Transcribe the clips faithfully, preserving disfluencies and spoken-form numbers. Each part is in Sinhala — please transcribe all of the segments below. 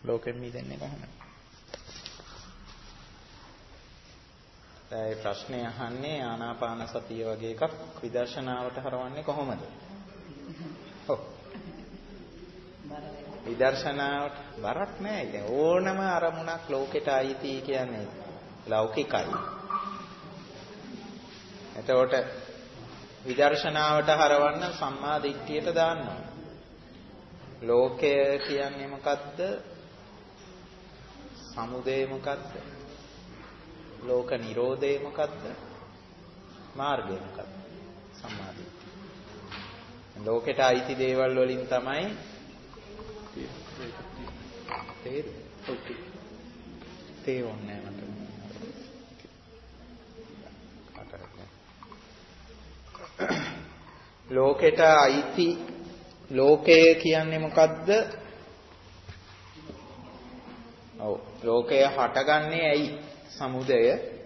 ලෝකෙන් මිදෙන්නේ කොහොමද? ඒ ප්‍රශ්නේ අහන්නේ ආනාපාන සතිය වගේ එකක් විදර්ශනාවට හරවන්නේ කොහොමද? ඔව්. විදර්ශනාවට බරක් නෑ. ඉතින් ඕනම අරමුණක් ලෝකෙට අයිති කියන්නේ ලෞකිකයි. එතකොට විදර්ශනාවට හරවන්න සම්මා දිට්ඨියට දාන්න ඕන. ලෝකය කියන්නේ මොකද්ද? සමුදය මොකද්ද? ලෝක නිරෝධය මොකද්ද? මාර්ගය මොකද්ද? සම්මා දිට්ඨිය. ලෝකෙට අයිති දේවල් වලින් තමයි තේ ඔකේ. තේ ඕනේ මට. ලෝකෙට අයිති ලෝකය කියන්නේ මොකද්ද? ඔව් ලෝකය හටගන්නේ ඇයි? සමුදය.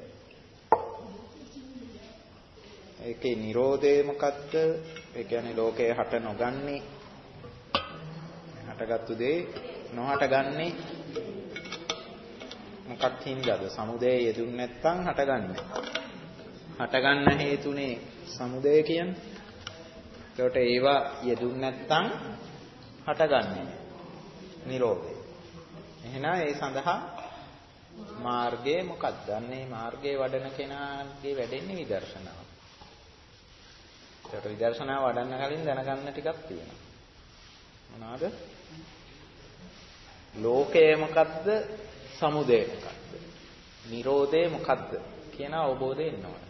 ඒකේ නිරෝධය මොකද්ද? ඒ කියන්නේ ලෝකය හට නොගන්නේ හටගත්තු දේ නොහටගන්නේ මොකක් හින්දාද? සමුදය යෙදුන්නේ නැත්නම් හටගන්නේ. හටගන්න හේතුනේ සමුදය කියන්නේ. ඒකට ඒවා යෙදුන්නේ නැත්නම් හටගන්නේ නිරෝධය. එහෙනම් ඒ සඳහා මාර්ගය මොකක්ද? අන්නේ මාර්ගයේ වඩන කෙනාගේ වැඩෙන්නේ විදර්ශනාව. ඒකට විදර්ශනාව වඩන්න කලින් දැනගන්න ටිකක් තියෙනවා. මොනවාද? ලෝකය මොකක්ද? සමුදය මොකක්ද? නිරෝධය මොකක්ද? කියන අවබෝධය එන්න ඕන.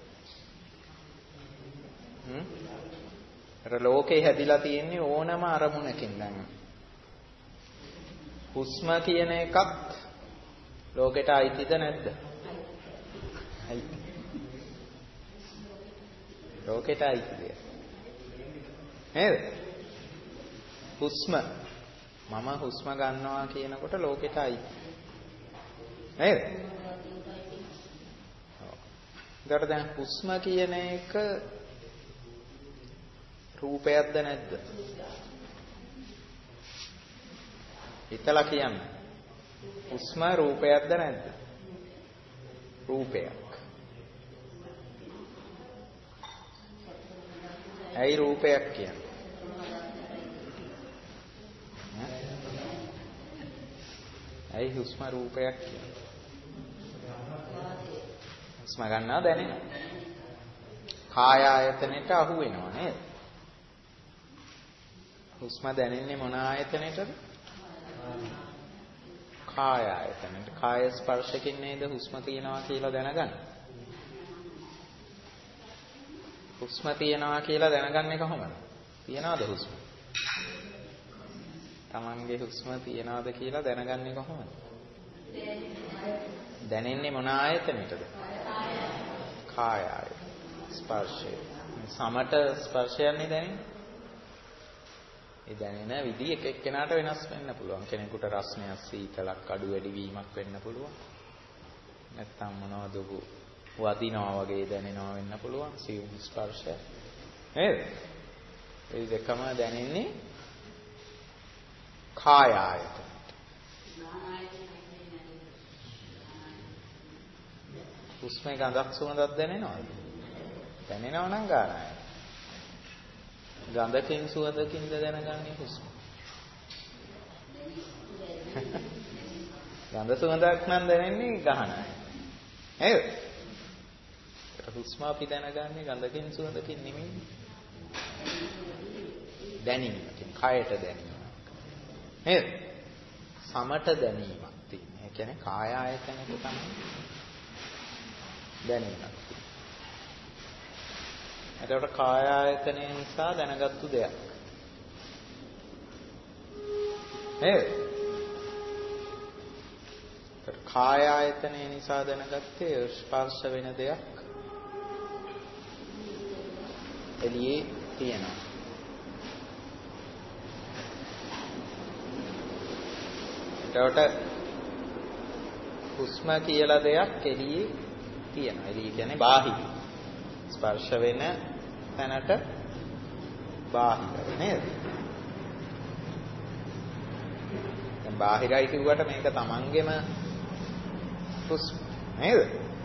හ්ම්? අර ලෝකේ හැදිලා තියෙන්නේ ඕනම අරමුණකින් දැන්. හුස්ම කියන එකත් ලෝකෙට අයිතිද නැද්ද? අයිති. ලෝකෙට අයිතිද? නේද? හුස්ම මම හුස්ම ගන්නවා කියනකොට ලෝකෙට අයිති. නේද? ඔව්. ඊට දැන් හුස්ම කියන එක රූපයක්ද නැද්ද? හිතලා කියන්න. හුස්ම රූපයක්ද නැද්ද? රූපයක්. ඇයි රූපයක් කියන්නේ? ඇයි හුස්ම රූපයක් කියන්නේ? හුස්ම ගන්නවා දැනෙනවා. කාය ආයතනෙට අහු වෙනවා නේද? හුස්ම දැනෙන්නේ මොන ආයතනෙටද? කාය ආයතනෙට. කාය ස්පර්ශකින් නේද හුස්ම තියනවා කියලා දැනගන්න. හුස්ම තියනවා කියලා දැනගන්නේ කොහොමද? තියනවද හුස්ම? Tamange හුස්ම තියනවද කියලා දැනගන්නේ කොහොමද? දැනෙන්නේ මොන ආයතනෙටද? කාය ආයතන. ස්පර්ශය. සමට ස්පර්ශයන්නේ දැනෙන්නේ? ඒ දැනෙන විදිහ එක එක්කෙනාට වෙනස් වෙන්න පුළුවන්. කෙනෙකුට රස්නයක් සීතලක් අඩු වැඩි වීමක් වෙන්න පුළුවන්. නැත්තම් මොනවද වදිනවා වගේ දැනෙනවා වෙන්න පුළුවන්. සියුම් ස්පර්ශය. නේද? ඒ දෙකම දැනෙන්නේ කාය ආයතනට. හුස්මේ ගඳක් සුවඳක් දැනෙනවද? දැනෙනව නම් ගානයි. ගඳකින් සුවඳකින්ද දැනගන්නේ හුස්ම. ගඳ සුවඳක් නම් දැනෙන්නේ ගහනයි. නේද? ඒක හුස්ම අපි දැනගන්නේ ගඳකින් සුවඳකින් නෙමෙයි. දැනීමකින්, කයට දැනීමක්. නේද? සමට දැනීමක් තියෙනවා. ඒ කියන්නේ කාය ආයතනෙක තමයි දැනීමක්. එතකොට කාය ආයතනය නිසා දැනගත්තු දෙයක්. නේද? එතකොට කාය ආයතනය නිසා දැනගත්තේ ස්පර්ශ වෙන දෙයක් එළියේ තියෙනවා. එතකොට හුස්ම කියලා දෙයක් එළියේ තියෙනවා. එළිය කියන්නේ බාහිර. ස්පර්ශ වෙන තැනට බාහිර නේද? බාහිරයි කිව්වට මේක තමන්ගෙම හුස්ම නේද?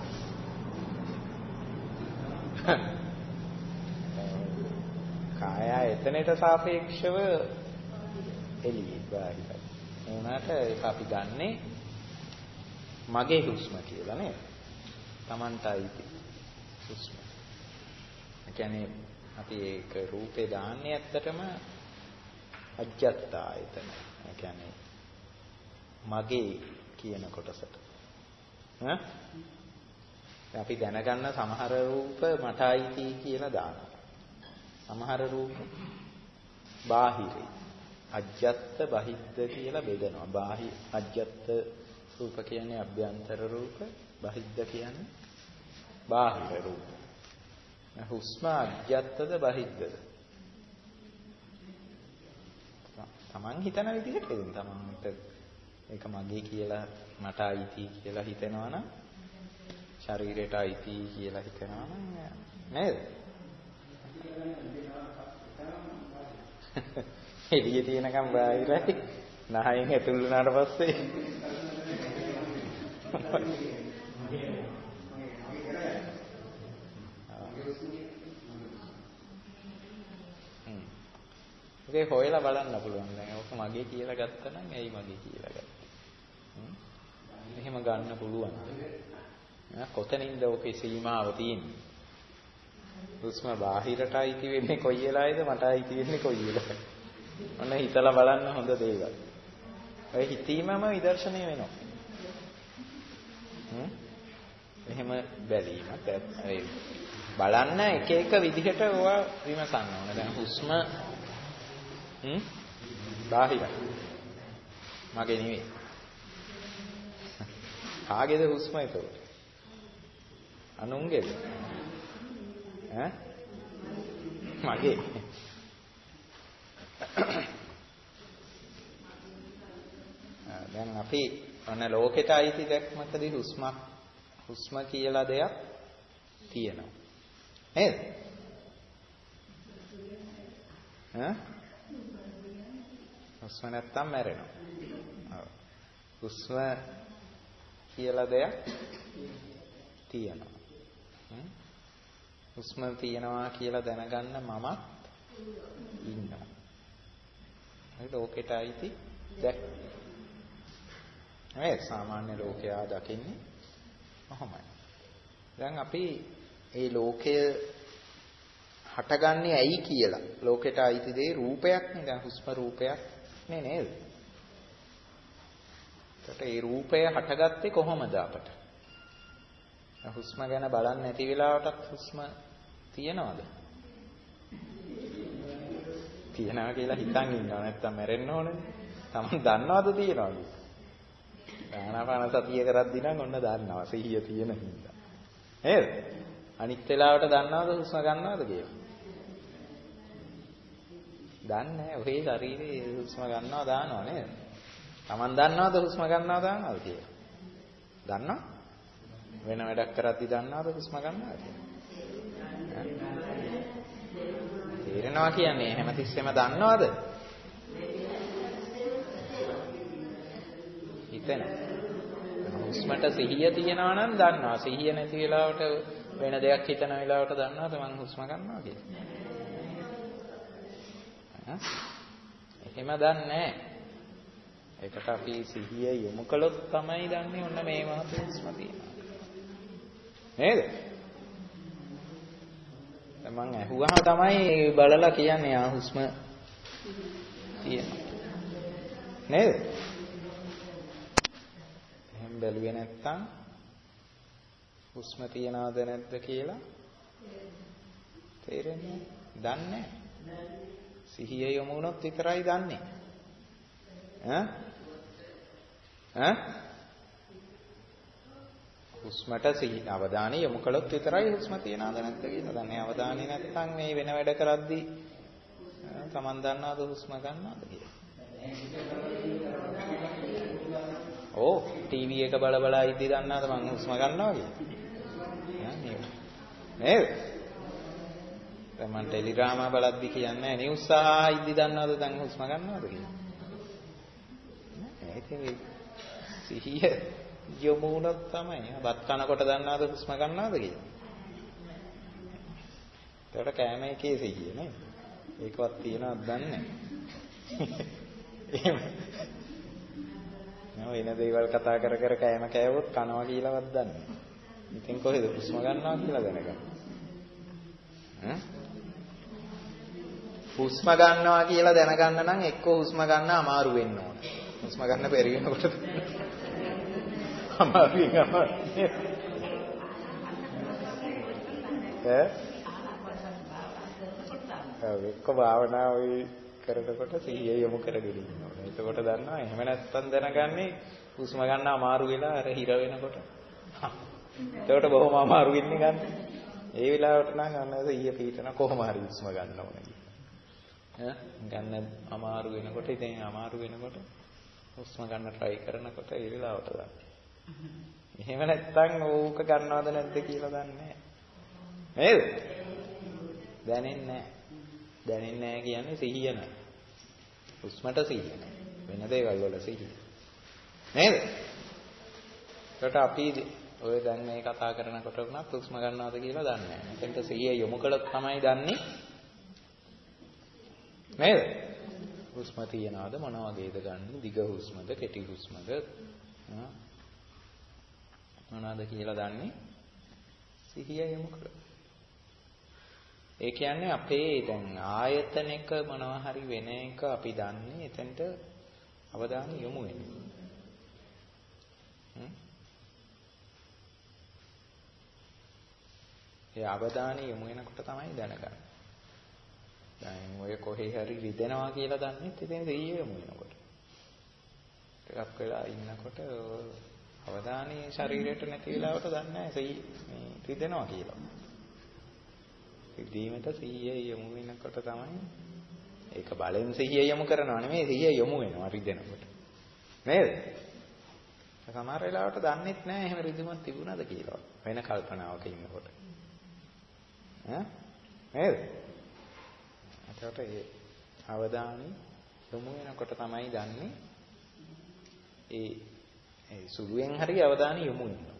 කාය එතනට සාපේක්ෂව එළියේ බාහිරයි. ඒ වුණාට ඒක අපි ගන්නෙ මගේ හුස්ම කියලා නේද? තමන්ටයි හුස්ම. ඒ කියන්නේ අපි ඒක රූපේ දාන්නේ ඇත්තටම අජ්ජත්තා එතන. ඒ කියන්නේ මගේ කියන කොටසට. ඈ අපි දැනගන්න සමහර රූප මට අයිති කියලා දානවා. සමහර රූප බාහිරයි. අජ්ජත් බහිද්ද කියලා බෙදනවා. බාහි අජ්ජත් රූප කියන්නේ අභ්‍යන්තර රූප, බහිද්ද කියන්නේ බාහිර රූප. හුස්ම අජ්ජත්ද බහිද්දද? තමන් හිතන විදිහට එදින් තමන්ට ඒක මගේ කියලා මට අයිති කියලා හිතෙනවා නම් ශරීරයට අයිති කියලා හිතනවා නම් නේද? එළියේ තියෙනකම් බාහිරයි. නහයෙන් ඇතුල් වුණාට පස්සේ ඒක හොයලා බලන්න පුළුවන්. දැන් ඔක මගේ කියලා ගත්තා නම් ඇයි මගේ කියලා ගත්තේ? හ්ම්. එහෙම ගන්න පුළුවන්. ඈ කොතනින්ද ඔකේ සීමාව තියෙන්නේ? හුස්ම බාහිරට අයිති වෙන්නේ කොයි වෙලාවේද මට අයිති වෙන්නේ කොයි වෙලාවේද? ඔන්න හිතලා බලන්න හොඳ දේවල්. ඔය හිතීමම විදර්ශනය වෙනවා. හ්ම්. එහෙම බැලීමක් ඒ බලන්න එක එක විදිහට ඔවා විමසන්න ඕන. දැන් හුස්ම හ්ම් බාහිරයි. මගේ නෙවෙයි. කාගේද හුස්ම ඒක? අනුන්ගේද? ඈ මගේ. දැන් අපි අන ලෝකෙට අයිති දැක්මකදී හුස්මක් හුස්ම කියලා දෙයක් තියෙනවා. නේද? ඈ හුස්ම නැත්තම් මැරෙනවා. ඔව්. හුස්ම කියලා දෙයක් තියෙනවා. හ්ම්. හුස්ම තියෙනවා කියලා දැනගන්න මමත් ඉන්නවා. ඒ ලෝකෙට අයිති දැක්. මේ සාමාන්‍ය ලෝකයා දකින්නේ කොහොමයි? දැන් අපි මේ ලෝකය හටගන්නේ ඇයි කියලා ලෝකෙට අයිති දේ රූපයක් නේ. දැන් හුස්ම රූපයක් නේ නේද? ඒකට ඒ රූපය හටගත්තේ කොහොමද අපට? හුස්ම ගැන බලන්නේ නැති වෙලාවටත් හුස්ම තියනවද? තියනවා කියලා හිතන් ඉන්නවා නැත්තම් මැරෙන්න ඕනේ. Taman දන්නවද තියනවද? ආනාපාන සතිය කරද්දී නම් ඔන්න දන්නවා සිහිය තියෙන හින්දා. නේද? අනිත් වෙලාවට දන්නවද හුස්ම ගන්නවද කියලා? දන්නේ නැහැ. ඔහේ ශරීරයේ හුස්ම ගන්නවා දානවා නේද? Taman දන්නවද හුස්ම ගන්නවා දානවද කියලා? දන්නව? වෙන වැඩක් කරද්දී දන්නවද හුස්ම ගන්නවා කියලා? තේරෙනවා කියන්නේ හැමතිස්සෙම දන්නවද? හිතෙනවා. හුස්මට සිහිය තියෙනවා නම් දන්නවා. සිහිය නැති වෙලාවට වෙන දෙයක් හිතන වෙලාවට දන්නවද මං හුස්ම ගන්නවා කියලා? එහෙම දන්නේ නැහැ. ඒකට අපි සිහිය යොමු කළොත් තමයි දන්නේ ඔන්න මේ මහත් හුස්ම තියෙනවා. නේද? දැන් මං ඇහුවාම තමයි බලලා කියන්නේ ආ හුස්ම තියෙනවා. නේද? එහෙම බැලුවේ නැත්තම් හුස්ම තියනවද නැද්ද කියලා තේරෙන්නේ දන්නේ නැහැ. සිහිය යොමු වුණොත් විතරයි දන්නේ. ඈ ඈ හුස්මට සිහි අවධානය යොමු කළොත් විතරයි හුස්ම තියනවද නැද්ද කියලා දන්නේ. අවධානය නැත්තම් මේ වෙන වැඩ කරද්දී Taman දන්නවද හුස්ම ගන්නවද කියලා? ඕ ටීවී එක බල බල ඉද්දි දන්නවද මං හුස්ම ගන්නවා කියලා? නේද? දැන් මම ටෙලිග්‍රාම බලද්දි කියන්නේ නිවුස් අහා ඉද්දි දන්නවද දැන් හුස්ම ගන්නවද කියලා? ඒක ඉතින් සිහිය යොමු වුණොත් තමයි. බත් කනකොට දන්නවද හුස්ම ගන්නවද කියලා? ඒකට කෑම එකේ සිහිය නේ. ඒකවත් තියනවද දන්නේ නැහැ. එහෙම. නෝ එන දේවල් කතා කර කර කෑම කෑවොත් කනවා කියලාවත් දන්නේ නැහැ. ඉතින් කොහෙද හුස්ම ගන්නවා කියලා දැනගන්න. හ්ම්? හුස්ම ගන්නවා කියලා දැනගන්න නම් එක්ක හුස්ම ගන්න අමාරු වෙන්න ඕන. හුස්ම ගන්න බැරි වෙනකොට අමාරුයි අමාරුයි. ඈ? ඔව් එක්ක භාවනාවයි කරනකොට සිහිය යොමු කරගෙන ඉන්නවා. එතකොට දන්නවා එහෙම නැත්තම් දැනගන්නේ හුස්ම ගන්න අමාරු වෙලා අර හිර වෙනකොට. එතකොට බොහොම අමාරු වෙන්නේ ගන්න. ඒ වෙලාවට නම් අන්න සිහිය පිටන කොහොම හරි හුස්ම ගන්න ඕනේ. ඈ ගන්න අමාරු වෙනකොට ඉතින් අමාරු වෙනකොට හුස්ම ගන්න try කරනකොට ඒ වෙලාවට ගන්න. එහෙම නැත්තම් ඕක ගන්නවද නැද්ද කියලා දන්නේ නැහැ. නේද? දැනෙන්නේ නැහැ. දැනෙන්නේ නැහැ කියන්නේ සිහිය නැහැ. හුස්මට සිහිය නැහැ. වෙන දේවල් වල සිහිය. නේද? ඒකට අපි ඔය දැන් මේ කතා කරනකොට උනත් හුස්ම ගන්නවද කියලා දන්නේ නැහැ. එතෙන්ට සිහිය යොමු කළොත් තමයි දන්නේ. නේද? හුස්ම තියනවාද මොන වගේද ගන්න? දිග හුස්මද, කෙටි හුස්මද? මොනවාද කියලා දන්නේ? සිහිය යොමු කළා. ඒ කියන්නේ අපේ දැන් ආයතනික මොනවා හරි වෙන එක අපි දන්නේ එතෙන්ට අවධානය යොමු වෙනවා. හ්ම්? ඒ අවධානය යොමු වෙනකොට තමයි දැනගන්නේ. දැන් ඔය කොහේ හරි රිදෙනවා කියලා දන්නෙත් ඉතින් සිහිය යොමු වෙනකොට. ටිකක් වෙලා ඉන්නකොට අවධානය ශරීරයට නැති වෙලාවට දන්නේ නැහැ සිහි මේ රිදෙනවා කියලා. රිදීමට සිහිය යොමු වෙනකොට තමයි ඒක බලෙන් සිහිය යොමු කරනවා නෙමෙයි සිහිය යොමු වෙනවා රිදෙනකොට. නේද? සමහර වෙලාවට දන්නෙත් නැහැ එහෙම රිදීමක් තිබුණාද කියලා. වෙන කල්පනාවක ඉන්නකොට. ඈ? නේද? එතකොට ඒ අවධානය යොමු වෙනකොට තමයි දන්නේ ඒ ඒ සුළුෙන් හරි අවධානය යොමු වෙනවා.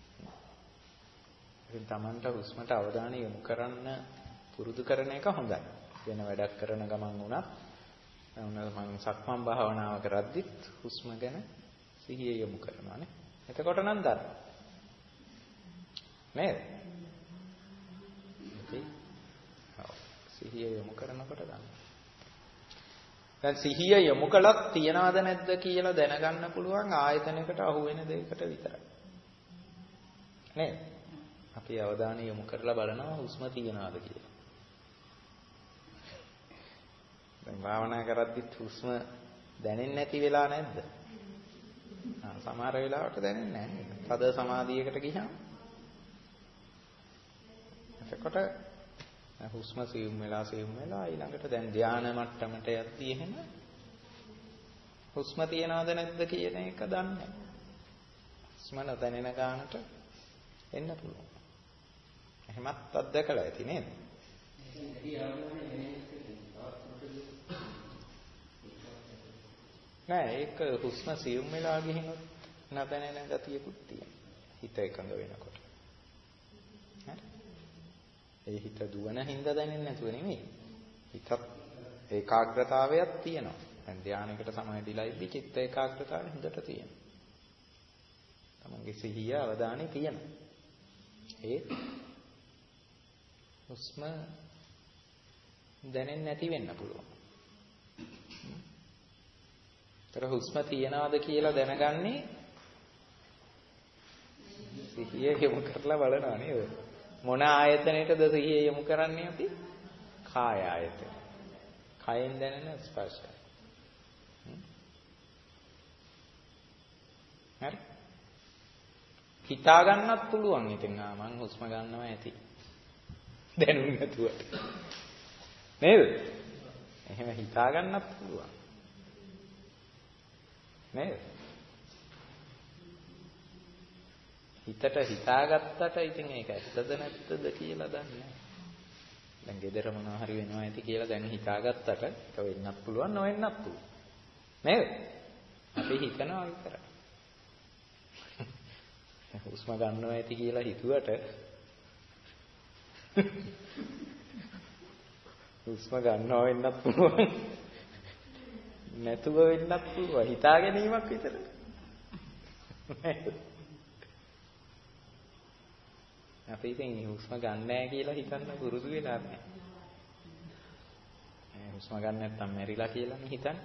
ඉතින් Tamanට හුස්මට අවධානය යොමු කරන්න පුරුදු කරන එක හොඳයි. වෙන වැඩක් කරන ගමන් වුණත් මම සක්මන් භාවනාව කරද්දිත් හුස්ම ගැන සිහිය යොමු කරනවා නේ. එතකොට නම් දන්න. නේද? සිහිය යොමු කරනකොට ගන්න. දැන් සිහිය යොමු කළත් තියනවද නැද්ද කියලා දැනගන්න පුළුවන් ආයතනයකට අහු වෙන දෙයකට විතරයි. නේද? අපි අවධානය යොමු කරලා බලනවා හුස්ම තියනවද කියලා. දැන් භාවනා කරද්දිත් හුස්ම දැනෙන්නේ නැති වෙලා නැද්ද? ආ සමහර වෙලාවට දැනෙන්නේ නැහැ. පද සමාධියකට ගියහම එතකොට හුස්ම සියුම් වෙලා සියුම් වෙලා ඊළඟට දැන් ධානා මට්ටමට යද්දී එහෙම හුස්ම තියනවද නැද්ද කියන එක දන්නේ නැහැ. හුස්ම නොදැනෙන ගානට එන්න පුළුවන්. එහෙමත් අත්දැකලා ඇති නේද? නෑ ඒක හුස්ම සියුම් වෙලා ගිහිනොත් නොදැනෙන ගතියකුත් තියෙනවා. හිත එකඟ වෙනකොට. හරි? ඒ හිත දුවන හින්දා දැනෙන්නේ නැතුව නෙමෙයි. හිතත් ඒකාග්‍රතාවයක් තියෙනවා. දැන් ධානයකට සමාධිලා ඉද්දි චිත්ත ඒකාග්‍රතාවය හොඳට තියෙනවා. තමන්ගේ සිහිය අවධානය තියෙනවා. ඒ හුස්ම දැනෙන්නේ නැති වෙන්න පුළුවන්. ඒතර හුස්ම තියනවාද කියලා දැනගන්නේ සිහිය යොමු කරලා බලනවා නේද? මොන ආයතනයටද සිහිය යොමු කරන්නේ අපි? කාය ආයතන. කයෙන් දැනෙන ස්පර්ශය. හරි? හිතා ගන්නත් පුළුවන් ඉතින් ආ මං හුස්ම ගන්නවා ඇති. දැනුන්නේ නැතුව. නේද? එහෙම හිතා ගන්නත් පුළුවන්. නේද? හිතට හිතාගත්තට ඉතින් ඒක ඇත්තද නැත්තද කියලා දන්නේ නැහැ. දැන් gedara මොනවා හරි වෙනවා ඇති කියලා දැන් හිතාගත්තට ඒක වෙන්නත් පුළුවන් නොවෙන්නත් පුළුවන්. නේද? අපි හිතනවා විතරයි. හුස්ම ගන්නවා ඇති කියලා හිතුවට හුස්ම ගන්නවා වෙන්නත් පුළුවන්. නැතුව වෙන්නත් පුළුවන්. හිතා ගැනීමක් විතරයි. අපි ඉතින් හුස්ම ගන්න නැහැ කියලා හිතන්න පුරුදු වෙලා නැහැ. හුස්ම ගන්න නැත්නම් මැරිලා කියලානේ හිතන්නේ.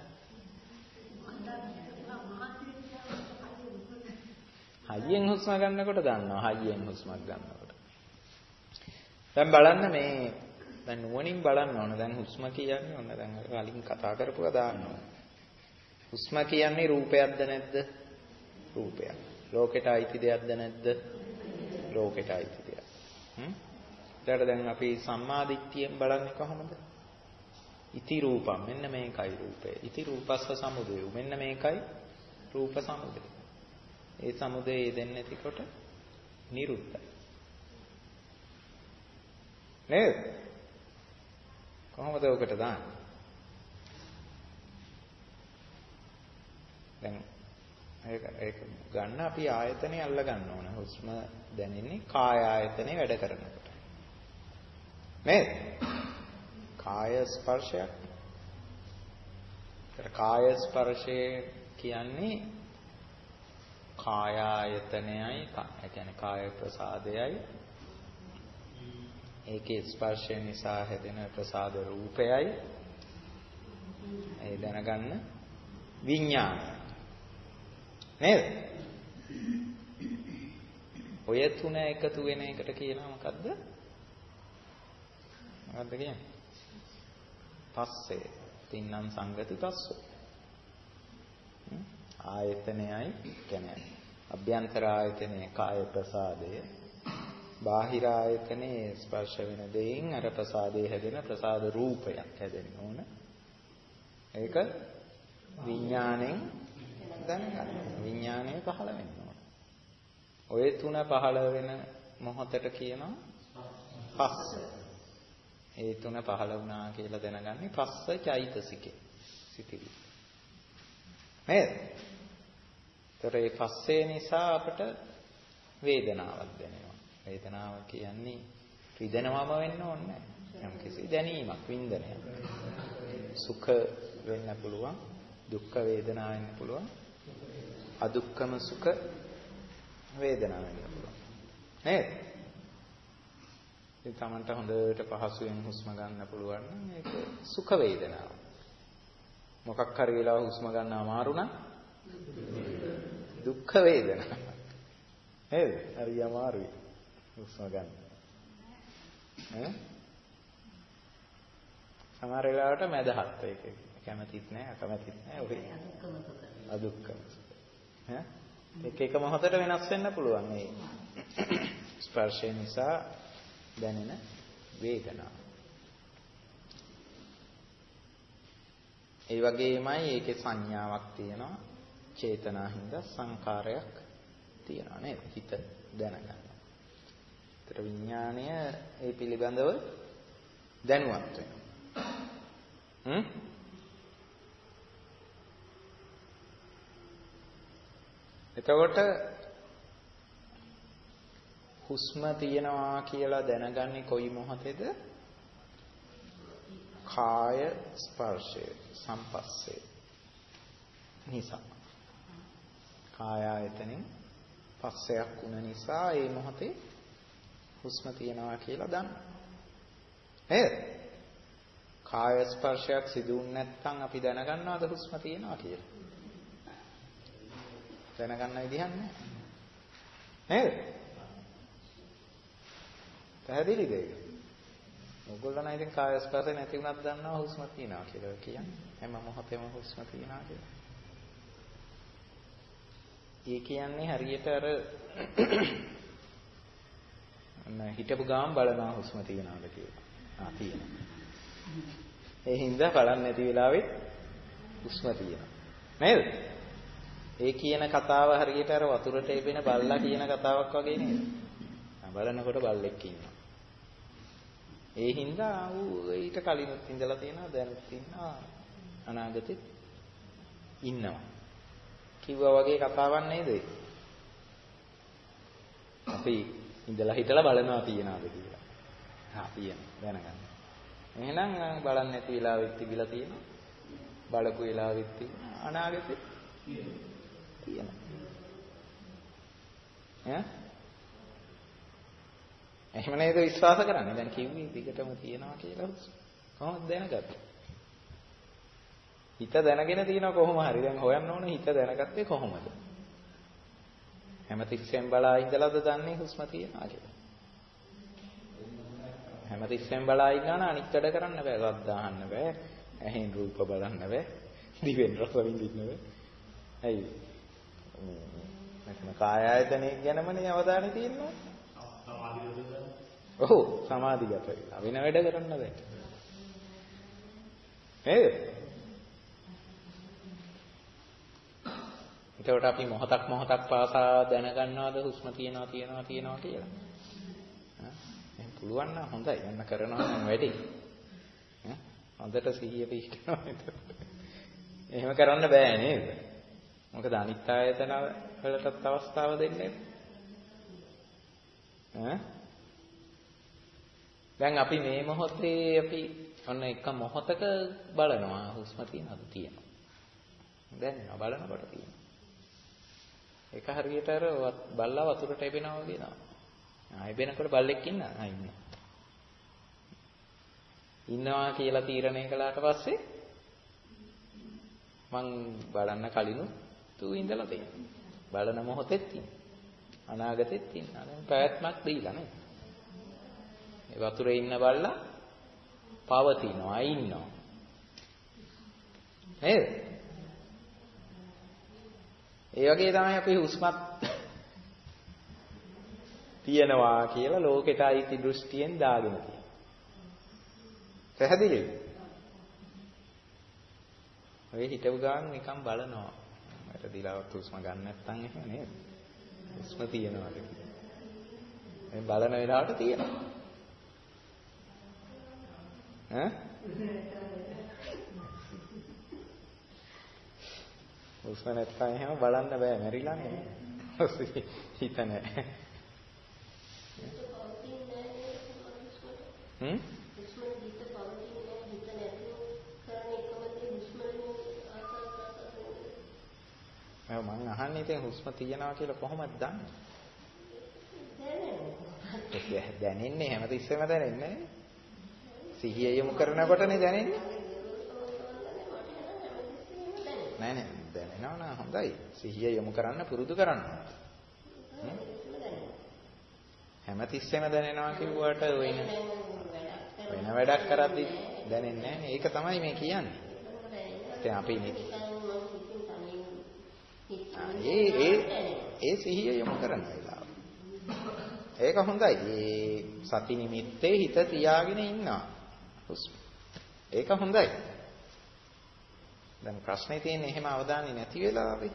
හයියෙන් හුස්ම ගන්නකොට දන්නවා. හයියෙන් හුස්මක් ගන්නකොට. දැන් බලන්න මේ දැන් නුවණින් බලන්න ඕන. දැන් හුස්ම කියන්නේ ඔන්න දැන් කලින් කතා කරපුවා දාන්න ඕන. හුස්ම කියන්නේ රූපයක්ද නැද්ද? රූපයක්. ලෝකෙට අයිති දෙයක්ද නැද්ද? ලෝකෙට අයිති දෙයක්. හ්ම්? ඊට දැන් අපි සම්මාදිට්ඨියෙන් බලන්නේ කොහොමද? ඉති රූපම් මෙන්න මේකයි රූපය. ඉති රූපස්ස සමුදය. මෙන්න මේකයි රූප සමුදය. ඒ සමුදය දෙන්නේ නැතිකොට නිරුද්ධයි. නේද? කොහොමද ඔකට දාන්නේ? දැන් ඒක ඒක ගන්න අපි ආයතනේ අල්ල ගන්න ඕන. හුස්ම දැනෙන්නේ කාය ආයතනේ වැඩ කරනකොට. නේද? කාය ස්පර්ශයක්. ඒතර කාය ස්පර්ශය කියන්නේ කාය ආයතනයයි, ඒ කියන්නේ කාය ප්‍රසාදයයි. ඒකේ ස්පර්ශය නිසා හැදෙන ප්‍රසාද රූපයයි. ඒ දැනගන්න විඥානය. නේද? ඔය තුන එකතු වෙන එකට කියනවා මොකද්ද? මොකද්ද කියන්නේ? පස්සේ. තින්නම් සංගති පස්සෝ. ආයතනයයි කියන්නේ අභ්‍යන්තර ආයතනයේ කාය ප්‍රසාදය, බාහිර ආයතනයේ ස්පර්ශ වෙන දෙයින් අර ප්‍රසාදයේ හැදෙන ප්‍රසාද රූපයක් හැදෙන්න ඕන. ඒක විඥාණයෙන් දැනගන්න. විඥාණය පහළ වෙන්න ඕන. ඔය තුන පහළ වෙන මොහොතට කියනවා පස්ස. ඒ තුන පහළ වුණා කියලා දැනගන්නේ පස්ස චෛතසිකේ. සිතිවි. නේද? ඒතර ඒ පස්සේ නිසා අපට වේදනාවක් දැනෙනවා. වේදනාව කියන්නේ රිදෙනවම වෙන්න ඕනේ නැහැ. යම් කිසි දැනීමක්, වින්දනයක්. සුඛ වෙන්න පුළුවන්, දුක්ඛ වේදනා වෙන්න පුළුවන්, අදුක්ඛම සුඛ වේදනා වෙන්න පුළුවන්. නේද? ඒ තමන්ට හොඳට පහසුවෙන් හුස්ම ගන්න පුළුවන් නම් ඒක සුඛ වේදනාව. මොකක් හරි වෙලාව හුස්ම ගන්න අමාරු නම් දුක්ඛ වේදනාව. නේද? හරි අමාරුයි හුස්ම ගන්න. ඈ? සමහර වෙලාවට මැදහත් ඒක කැමතිත් නෑ, අකමැතිත් නෑ. ඔය අදුක්ඛම සුඛ. ඈ? එක එක මොහොතට වෙනස් වෙන්න පුළුවන් මේ ස්පර්ශය නිසා දැනෙන වේදනාව. ඒ වගේමයි ඒකේ සංඥාවක් තියෙනවා. චේතනා හින්දා සංකාරයක් තියෙනවා නේද? හිත දැනගන්න. ඒතර විඥාණය ඒ පිළිබඳව දැනුවත් වෙනවා. හ්ම්? එතකොට හුස්ම තියෙනවා කියලා දැනගන්නේ කොයි මොහොතේද? කාය ස්පර්ශය සම්පස්සේ නිසා. කාය ආයතනෙන් පස්සයක් වුණ නිසා ඒ මොහොතේ හුස්ම තියෙනවා කියලා දන්න. නේද? කාය ස්පර්ශයක් සිදු වුනේ නැත්නම් අපි දැනගන්නවද හුස්ම තියෙනවා කියලා? දැනගන්න විදිහක් නැහැ. නේද? පැහැදිලිද ඒක? ඔයගොල්ලෝ නම් ඉතින් කාය ස්පර්ශ නැති වුණත් දන්නවා හුස්ම තියෙනවා කියලා කියන්නේ. හැම මොහොතෙම හුස්ම තියෙනවා කියලා. ඒ කියන්නේ හරියට අර හිටපු ගාම බලනවා හුස්ම තියෙනවද කියලා. ආ තියෙනවා. ඒ හින්දා බලන්නේ නැති වෙලාවෙත් හුස්ම තියෙනවා. නේද? ඒ කියන කතාව හරියට අර වතුරට එබෙන බල්ලා කියන කතාවක් වගේ නේද? බලනකොට බල්ලෙක් ඉන්නවා. ඒ හින්දා ඌ ඊට කලිනුත් ඉඳලා තියෙනවා, දැනුත් ඉන්නවා, අනාගතෙත් ඉන්නවා. කිව්වා වගේ කතාවක් නේද? අපි ඉඳලා හිටලා බලනවා තියනවාද කියලා. හා තියෙනවා දැනගන්න. එහෙනම් බලන්නේ නැති වෙලාවෙත් තිබිලා තියෙනවා. බලපු වෙලාවෙත් තියෙනවා. අනාගතේ තියෙනවා. ඈ? එහෙම නේද විශ්වාස කරන්නේ? දැන් කිව්වේ දිගටම තියෙනවා කියලා කොහොමද දැනගත්තේ? හිත දැනගෙන තියෙනවා කොහොම හරි. දැන් හොයන්න ඕනේ හිත දැනගත්තේ කොහොමද? හැමතිස්සෙම බලා ඉඳලාද දන්නේ හුස්ම තියනවා කියලා? හැමතිස්සෙම බලා ඉන්නවා නම් අනිත් වැඩ කරන්න බෑ. රත් දාන්න බෑ. ඇහෙන් රූප බලන්න බෑ. දිවෙන් රස විඳින්න බෑ. ඇයි? මෙතන කාය ආයතනයේ ගැනමනේ අවධානය තියෙන්නේ. ඔව් සමාධිගත වෙලා වෙන වැඩ කරන්න බෑ. නේද? ඒකට අපි මොහොතක් මොහොතක් පාසා දැනගන්නවද හුස්ම තියනවා තියනවා තියනවා කියලා. එහෙනම් පුළුවන් නම් හොඳයි. යන්න කරනවා නම් වැඩි. ඈ හොඳට සිහිය පිහිටනවා. එහෙම කරන්න බෑ නේද? මොකද අනිත් ආයතන වලටත් අවස්ථාව දෙන්නේ. ඈ දැන් අපි මේ මොහොතේ අපි ඔන්න එක මොහොතක බලනවා හුස්ම තියනවද තියෙනවා. දැනෙනවා බලනකොට තියෙනවා. ඒක හරියට අර බල්ලා වතුරට එබෙනවා වගේ නෝ. ආයෙ බෙනකොට බල්ලෙක් ඉන්නා. ආ ඉන්නවා. ඉන්නවා කියලා තීරණය කළාට පස්සේ මං බලන්න කලිනු තු ඉඳලා තියෙනවා. බලන මොහොතෙත් තියෙනවා. අනාගතෙත් තියෙනවා. දැන් පැවැත්මක් දීලා නේ. ඒ වතුරේ ඉන්න බල්ලා පවතිනවා ඉන්නවා. නේද? ඒ වගේ තමයි අපි හුස්මත් තියනවා කියලා ලෝකෙට අයිති දෘෂ්ටියෙන් දාගෙන තියෙනවා. පැහැදිලිද? ඔය හිතව ගන්න නිකන් බලනවා. මට දිලාවත් හුස්ම ගන්න නැත්නම් එහෙම නේද? හුස්ම තියනවා කියන්නේ. මේ බලන වෙලාවට තියෙනවා. ඈ? හුස්ම නැත්නම් එහෙම බලන්න බෑ මැරිලා නේ. හිත නැහැ. හ්ම්? මම අහන්නේ ඉතින් හුස්ම තියනවා කියලා කොහොමද දන්නේ? දැනෙන්නේ හැමතිස්සෙම දැනෙන්නේ. සිහිය යොමු කරනකොටනේ දැනෙන්නේ. නෑ නෑ දැනෙනවා නා හොඳයි. සිහිය යොමු කරන්න පුරුදු කරන්න. හැමතිස්සෙම දැනෙනවා කිව්වට වෙන වෙන වැඩක් කරද්දි දැනෙන්නේ නෑ. ඒක තමයි මේ කියන්නේ. දැන් අපි මේ ඒ ඒ ඒ සිහිය යොමු කරන වෙලාව. ඒක හොඳයි. ඒ සති නිමිත්තේ හිත තියාගෙන ඉන්නවා. ඒක හොඳයි. දැන් ප්‍රශ්නේ තියෙන්නේ එහෙම අවධානය නැති වෙලාවෙ.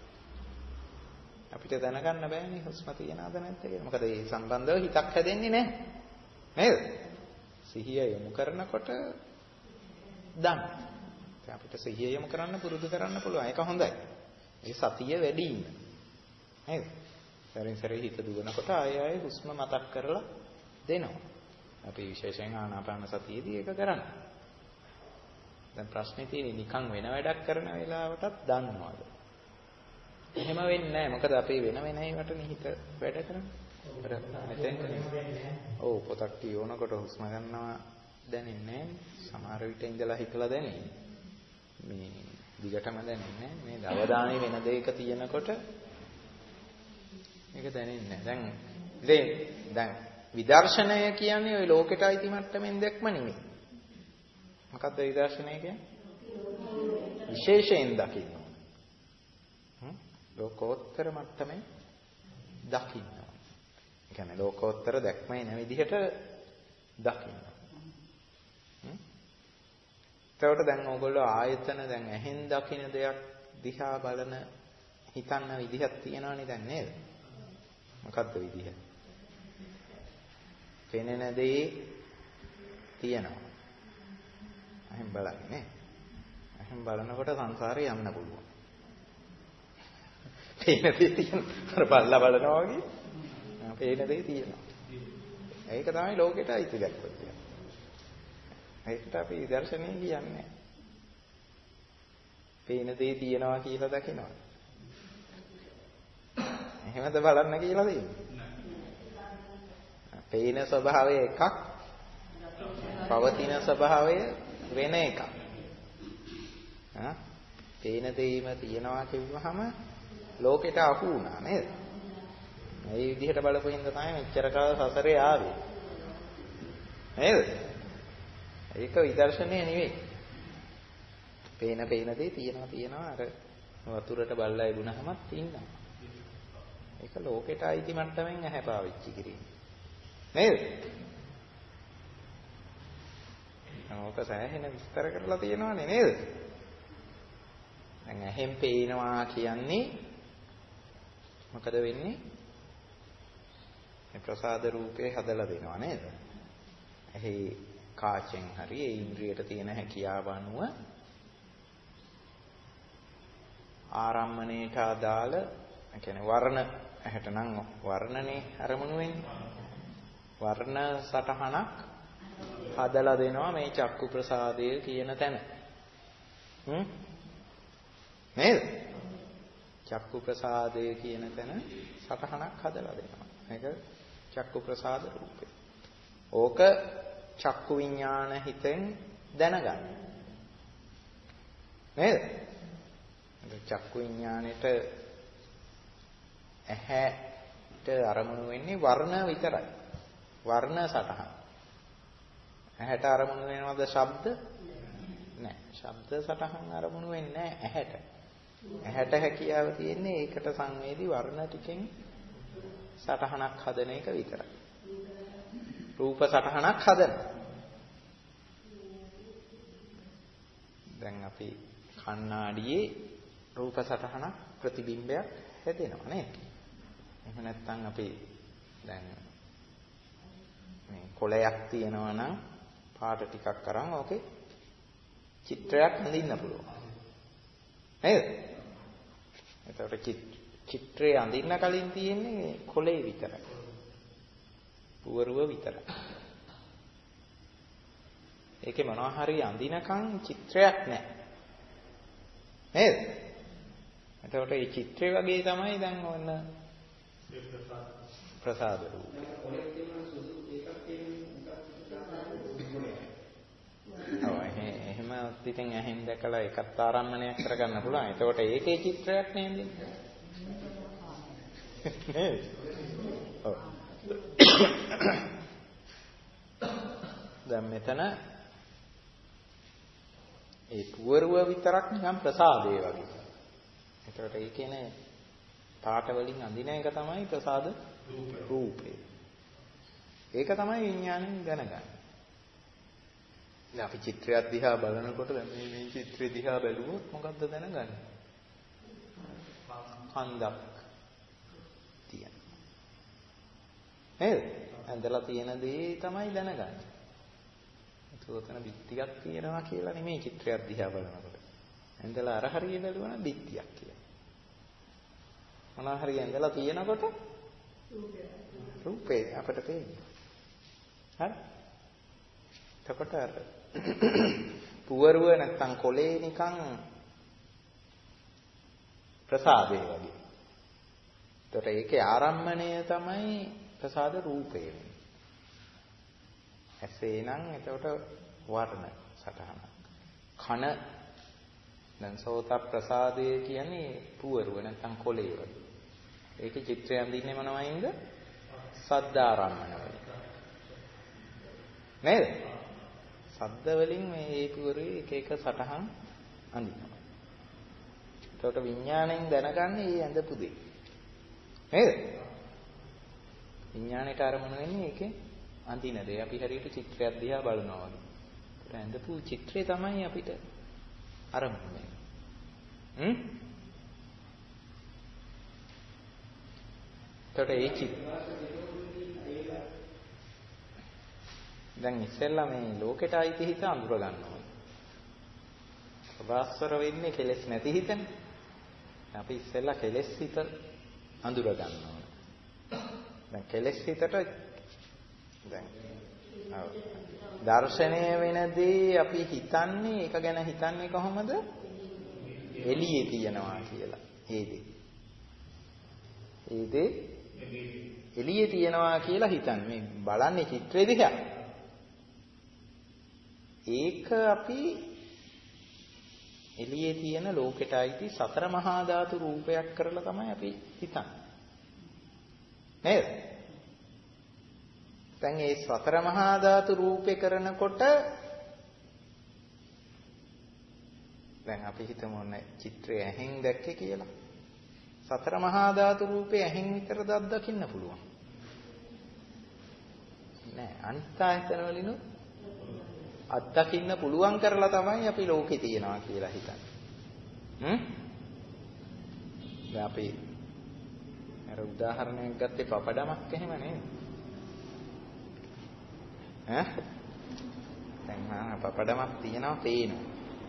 අපිට දැනගන්න බෑනේ හුස්ම තියනවද නැද්ද කියලා. මොකද ඒ සම්බන්ධව හිතක් හැදෙන්නේ නැහැ. නේද? සිහිය යොමු කරනකොට දන්න. දැන් අපිට සිහිය යොමු කරන්න පුරුදු කරන්න පුළුවන්. ඒක හොඳයි. ඒ සතිය වැඩි ඉන්න. නේද? සැරින් සැරේ හිත දුවනකොට ආයෙ ආයෙ හුස්ම මතක් කරලා දෙනවා. අපි විශේෂයෙන් ආනාපාන සතියේදී ඒක කරන්නේ. දැන් ප්‍රශ්නේ තියෙන්නේ නිකන් වෙන වැඩක් කරන වෙලාවටත් දන්නවද? එහෙම වෙන්නේ නැහැ. මොකද අපි වෙන වෙන ඒවට නිහිත වැඩ කරන්නේ. ඔව් පොතක් කියවනකොට හුස්ම ගන්නවා දැනෙන්නේ නැහැ. සමහර විට ඉඳලා හිතලා දැනෙන්නේ. මේ දිගටම දැනෙන්නේ නැහැ. මේ අවධානය වෙන දෙයක තියෙනකොට මේක දැනෙන්නේ නැහැ. දැන් ඉතින් දැන් විදර්ශනය කියන්නේ ওই ලෝකෙට අයිති මට්ටමින් දැක්ම නෙමෙයි. මොකද්ද විදර්ශනය කියන්නේ? විශේෂයෙන් දකින්න. හ්ම් ලෝකෝත්තර මට්ටමේ දකින්න. ඒ කියන්නේ ලෝකෝත්තර දැක්ම එන විදිහට දකින්න. හ්ම් ඒකට දැන් ඕගොල්ලෝ ආයතන දැන් ඇහෙන් දකින්න දෙයක් දිහා බලන හිතන්න විදිහක් තියෙනවනේ දැන් නේද? මොකද්ද විදිහ? පෙනෙන දේ තියෙනවා. එහෙන් බලන්නේ නේ. එහෙන් බලනකොට සංසාරේ යන්න පුළුවන්. පේන දේ තියෙනවා. අර බල්ලා බලනවා වගේ. පේන දේ තියෙනවා. ඒක තමයි ලෝකෙට අයිති දැක්කොත් කියන්නේ. ඒකට අපි දර්ශනීය කියන්නේ. පේන දේ තියෙනවා කියලා දකිනවා. එහෙමද බලන්න කියලා තියෙන්නේ. පේන ස්වභාවය එකක්, පවතින ස්වභාවය වෙන එකක්. ආ පේන දෙයම තියෙනවා කිව්වහම ලෝකෙට අහු වුණා නේද? මේ විදිහට බලපු හින්දා තමයි මෙච්චර කාල සසරේ ආවේ. නේද? ඒක විදර්ශනය නෙවෙයි. පේන පේන දේ තියෙනවා තියෙනවා අර වතුරට බල්ලා ඉදුණාමත් ඉන්නවා. ඒක ලෝකෙට අයිති මට්ටමින් ඇහැ පාවිච්චි කිරීම. නේද? මොක සෑහෙන විස්තර කරලා තියෙනවනේ නේද? දැන් ඇහෙන් පේනවා කියන්නේ මොකද වෙන්නේ? මේ ප්‍රසාද රූපේ හදලා දෙනවා නේද? ඇහි කාචෙන් හරි ඒ ඉන්ද්‍රියට තියෙන හැකියාව අනුව ආරම්මණයට අදාළ, ඒ කියන්නේ වර්ණ ඇහැට නම් වර්ණනේ අරමුණු වෙන්නේ. වර්ණ සටහනක් හදලා දෙනවා මේ චක්කු ප්‍රසාදය කියන තැන. හ්ම් නේද? චක්කු ප්‍රසාදය කියන තැන සටහනක් හදලා දෙනවා. මේක චක්කු ප්‍රසාද රූපේ. ඕක චක්කු විඥාන හිතෙන් දැනගන්න. නේද? චක්කු විඥාණයට ඇහැට අරමුණු වෙන්නේ වර්ණ විතරයි. වර්ණ සටහන්. ඇහැට අරමුණු වෙනවද ශබ්ද? නැහැ. ශබ්ද සටහන් අරමුණු වෙන්නේ නැහැ ඇහැට. ඇහැට හැකියාව තියෙන්නේ ඒකට සංවේදී වර්ණ ටිකෙන් සටහනක් හදන එක විතරයි. රූප සටහනක් හදන. දැන් අපි කණ්ණාඩියේ රූප සටහනක් ප්‍රතිබිම්බයක් හැදෙනවා නේද? එහෙම නැත්නම් අපි දැන් මේ කොළයක් තියෙනවා නම් පාට ටිකක් අරන් ඕකේ චිත්‍රයක් අඳින්න පුළුවන්. නේද? එතකොට චිත්‍රය අඳින්න කලින් තියෙන්නේ කොළේ විතරයි. පුවරුව විතරයි. ඒකේ මොනවා හරි අඳිනකන් චිත්‍රයක් නැහැ. නේද? එතකොට මේ චිත්‍රය වගේ තමයි දැන් ඔන්න ප්‍රසාද රූපේ. ඔව් එහෙම ඉතින් ඇහෙන් දැකලා එකත් ආරම්මණයක් කරගන්න පුළුවන්. එතකොට ඒකේ චිත්‍රයක් නේද? නේද? ඔව්. දැන් මෙතන ඒ පුවරුව විතරක් නිකන් ප්‍රසාදේ වගේ. එතකොට ඒ කියන්නේ පාට වලින් අඳින එක තමයි ප්‍රසාද රූපේ. ඒක තමයි විඥාණයෙන් දැනගන්නේ. දැන් අපි චිත්‍රයක් දිහා බලනකොට දැන් මේ මේ චිත්‍රය දිහා බැලුවොත් මොකද්ද දැනගන්නේ? කන්දක් තියෙනවා. නේද? ඇඳලා තියෙන දේ තමයි දැනගන්නේ. ඒක උතන බිත්තියක් තියෙනවා කියලා නෙමෙයි චිත්‍රයක් දිහා බලනකොට. ඇඳලා අර හරිය බැලුවා නම් බිත්තියක් කියලා. මොනවා හරි ඇඳලා තියෙනකොට රූපේ අපිට පේන්නේ. හරි? එතකොට අර පුවරුව නැත්තම් කොලේ නිකන් ප්‍රසාදේ වගේ. එතකොට ඒකේ ආරම්මණය තමයි ප්‍රසාද රූපේ වෙන්නේ. ඇසේ නම් එතකොට වර්ණ සටහන. කන දැන් සෝත ප්‍රසාදය කියන්නේ පුවරුව නැත්තම් කොලේ වගේ. ඒකේ චිත්‍රය අඳින්නේ මොනවයින්ද? සද්දාරම්මන වලින්. නේද? ශබ්ද වලින් මේ ඒ පුවරුවේ එක එක සටහන් අඳිනවා. එතකොට විඥාණයෙන් දැනගන්නේ මේ ඇඳපු දේ. නේද? විඥාණයට අරමුණ වෙන්නේ ඒකේ අඳින දේ. අපි හරියට චිත්‍රයක් දිහා බලනවා වගේ. ඒකට ඇඳපු චිත්‍රය තමයි අපිට අරමුණ වෙන්නේ. හ්ම්? එතකොට ඒ චිත්‍ර දැන් ඉස්සෙල්ලා මේ ලෝකෙට අයිති හිත අඳුර ගන්න ඕනේ. ප්‍රභාස්වර වෙන්නේ කෙලෙස් නැති හිතනේ. අපි ඉස්සෙල්ලා කෙලෙස් හිත අඳුර ගන්න ඕනේ. දැන් කෙලෙස් හිතට දැන් දර්ශනය වෙනදී අපි හිතන්නේ ඒක ගැන හිතන්නේ කොහොමද? එළියේ තියනවා කියලා. ඒදී. ඒදී එළියේ තියනවා කියලා හිතන්නේ. මේ බලන්නේ චිත්‍රය දිහා. ඒක අපි එළියේ තියෙන ලෝකෙට අයිති සතර මහා ධාතු රූපයක් කරලා තමයි අපි හිතන්නේ. නේද? දැන් මේ සතර මහා ධාතු රූපේ කරනකොට දැන් අපි හිතමු ඔන්න චිත්‍රය ඇහෙන් දැක්කේ කියලා. සතර මහා ධාතු රූපේ ඇහෙන් විතරද අත්දකින්න පුළුවන්? නෑ, අනිත් ආයතන වලිනුත් අත්දකින්න පුළුවන් කරලා තමයි අපි ලෝකේ තියනවා කියලා හිතන්නේ. හ්ම්? දැන් අපි අර උදාහරණයක් ගත්තේ පපඩමක් එහෙම නේද? ඈ? දැන් මම පපඩමක් තියනවා පේනවා.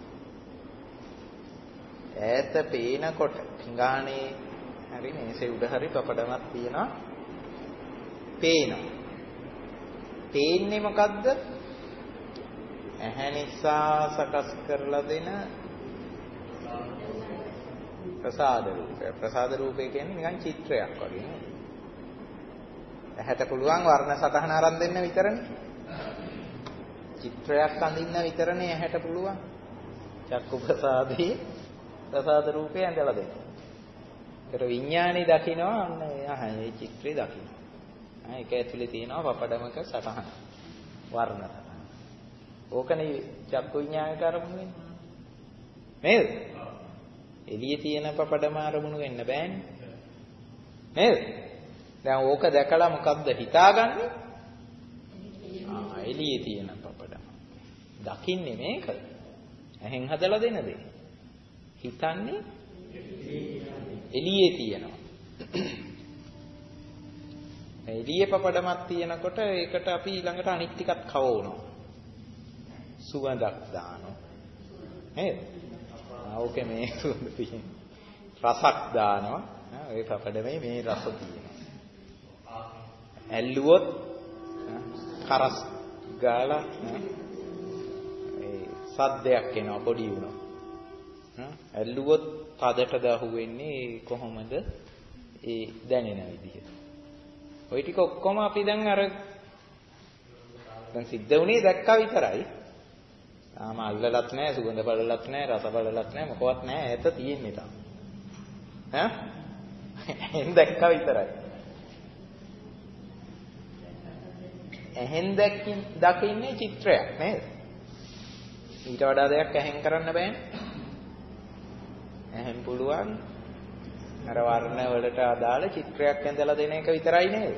ඈත පේනකොට පිඟානේ හරි මේසේ උඩ හරි පපඩමක් තියනවා පේනවා. පේන්නේ මොකද්ද? ඇහැ නිසා සකස් කරලා දෙන ප්‍රසාද රූපය. ප්‍රසාද රූපය කියන්නේ නිකන් චිත්‍රයක් වගේ නේද? ඇහැට පුළුවන් වර්ණ සටහන අරන් දෙන්න විතරනේ. චිත්‍රයක් අඳින්න විතරනේ ඇහැට පුළුවන්. චක්කු ප්‍රසාදී ප්‍රසාද රූපය ඇඳලා දෙන්න. ඒතර විඥානේ දකිනවා අන්න ඒ චිත්‍රය දකිනවා. ආ ඒක ඇතුලේ තියෙනවා පපඩමක සටහන. වර්ණ ඕකනේ චක්කු විඥානයට අරමුණු වෙන්නේ. නේද? එළියේ තියෙන පපඩම අරමුණු වෙන්න බෑනේ. නේද? දැන් ඕක දැකලා මොකද්ද හිතාගන්නේ? ආ එළියේ තියෙන පපඩම. දකින්නේ මේක. ඇහෙන් හදලා දෙන දේ. හිතන්නේ එළියේ තියෙනවා. එළියේ පපඩමක් තියෙනකොට ඒකට අපි ඊළඟට අනිත් ටිකක් කවවනවා. සුවඳක් දානවා. නේද? ඕකේ මේ සුවඳ තියෙන. රසක් දානවා. ඔය පපඩමේ මේ රස තියෙනවා. ඇල්ලුවොත් කරස් ගාලා ඒ සද්දයක් එනවා පොඩි වුණා. ඇල්ලුවොත් තදට දහු වෙන්නේ කොහොමද? ඒ දැනෙන විදිහ. ওই ටික ඔක්කොම අපි දැන් අර දැන් සිද්ධ වුණේ දැක්කා විතරයි. තාම අල්ලලත් නැහැ, සුගඳ බලලත් නැහැ, රස බලලත් නැහැ, මොකවත් නැහැ. ඈත තියෙන්නේ තාම. ඈ? එහෙන් දැක්කා විතරයි. එහෙන් දැක්කින් දකින්නේ චිත්‍රයක් නේද? ඊට වඩා දෙයක් ඇහෙන් කරන්න බෑනේ. එහෙන් පුළුවන් අර වර්ණ වලට අදාළ චිත්‍රයක් ඇඳලා දෙන එක විතරයි නේද?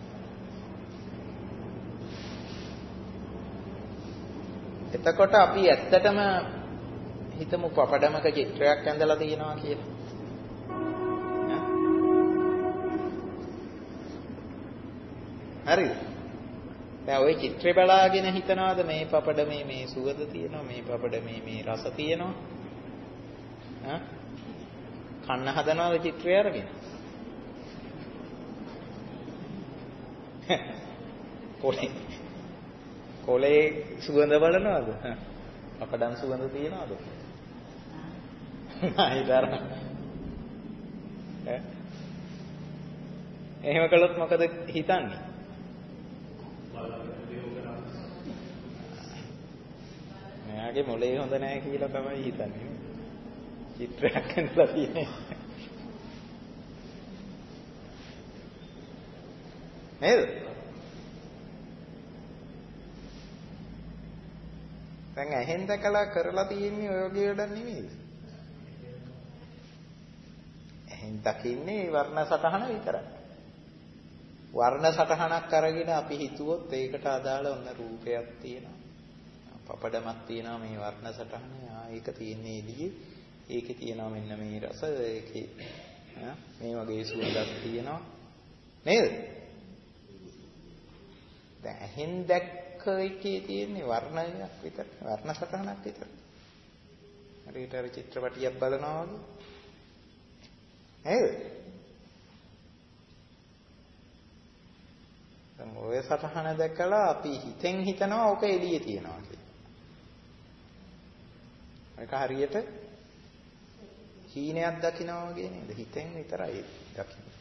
එතකොට අපි ඇත්තටම හිතමු පපඩමක චිත්‍රයක් ඇඳලා තියෙනවා කියලා. හරිද? දැන් ওই චිත්‍රය බලාගෙන හිතනවාද මේ පපඩමේ මේ සුවඳ තියෙනවා, මේ පපඩමේ මේ රස තියෙනවා? ඈ? කන්න හදනවාද චිත්‍රය අරගෙන? කොලේ කොලේ සුගඳ බලනවාද? අපඩම් සුගඳ තියනවාද? නයිදර. ඈ එහෙම කළොත් මොකද හිතන්නේ? මෙයාගේ මොලේ හොඳ නැහැ කියලා තමයි හිතන්නේ. චිත්‍රයක් ඇඳලා තියෙන්නේ. නේද? දැන් ඇහෙන් දැකලා කරලා තියෙන්නේ ඔය වගේ වැඩක් නෙමෙයි. ඇහෙන් දකින්නේ වර්ණ සටහන විතරයි. වර්ණ සටහනක් අරගෙන අපි හිතුවොත් ඒකට අදාළ ඔන්න රූපයක් තියෙනවා. පපඩමක් තියෙනවා මේ වර්ණ සටහන. ආ ඒක තියෙන්නේ එළියේ. ඒකේ තියෙනවා මෙන්න මේ රස. ඒකේ මේ වගේ සුවඳක් තියෙනවා. නේද? දැන් ඇහෙන් දැක්ක එකේ තියෙන්නේ වර්ණයක් විතර. වර්ණ සටහනක් විතර. හරියට අර චිත්‍රපටියක් බලනවා වගේ. නේද? දැන් ඔය සටහන දැකලා අපි හිතෙන් හිතනවා ඔක එළියේ තියනවා කියලා. ඒක හරියට හීනයක් දකිනවා වගේ නේද? හිතෙන් විතරයි දකින්නේ.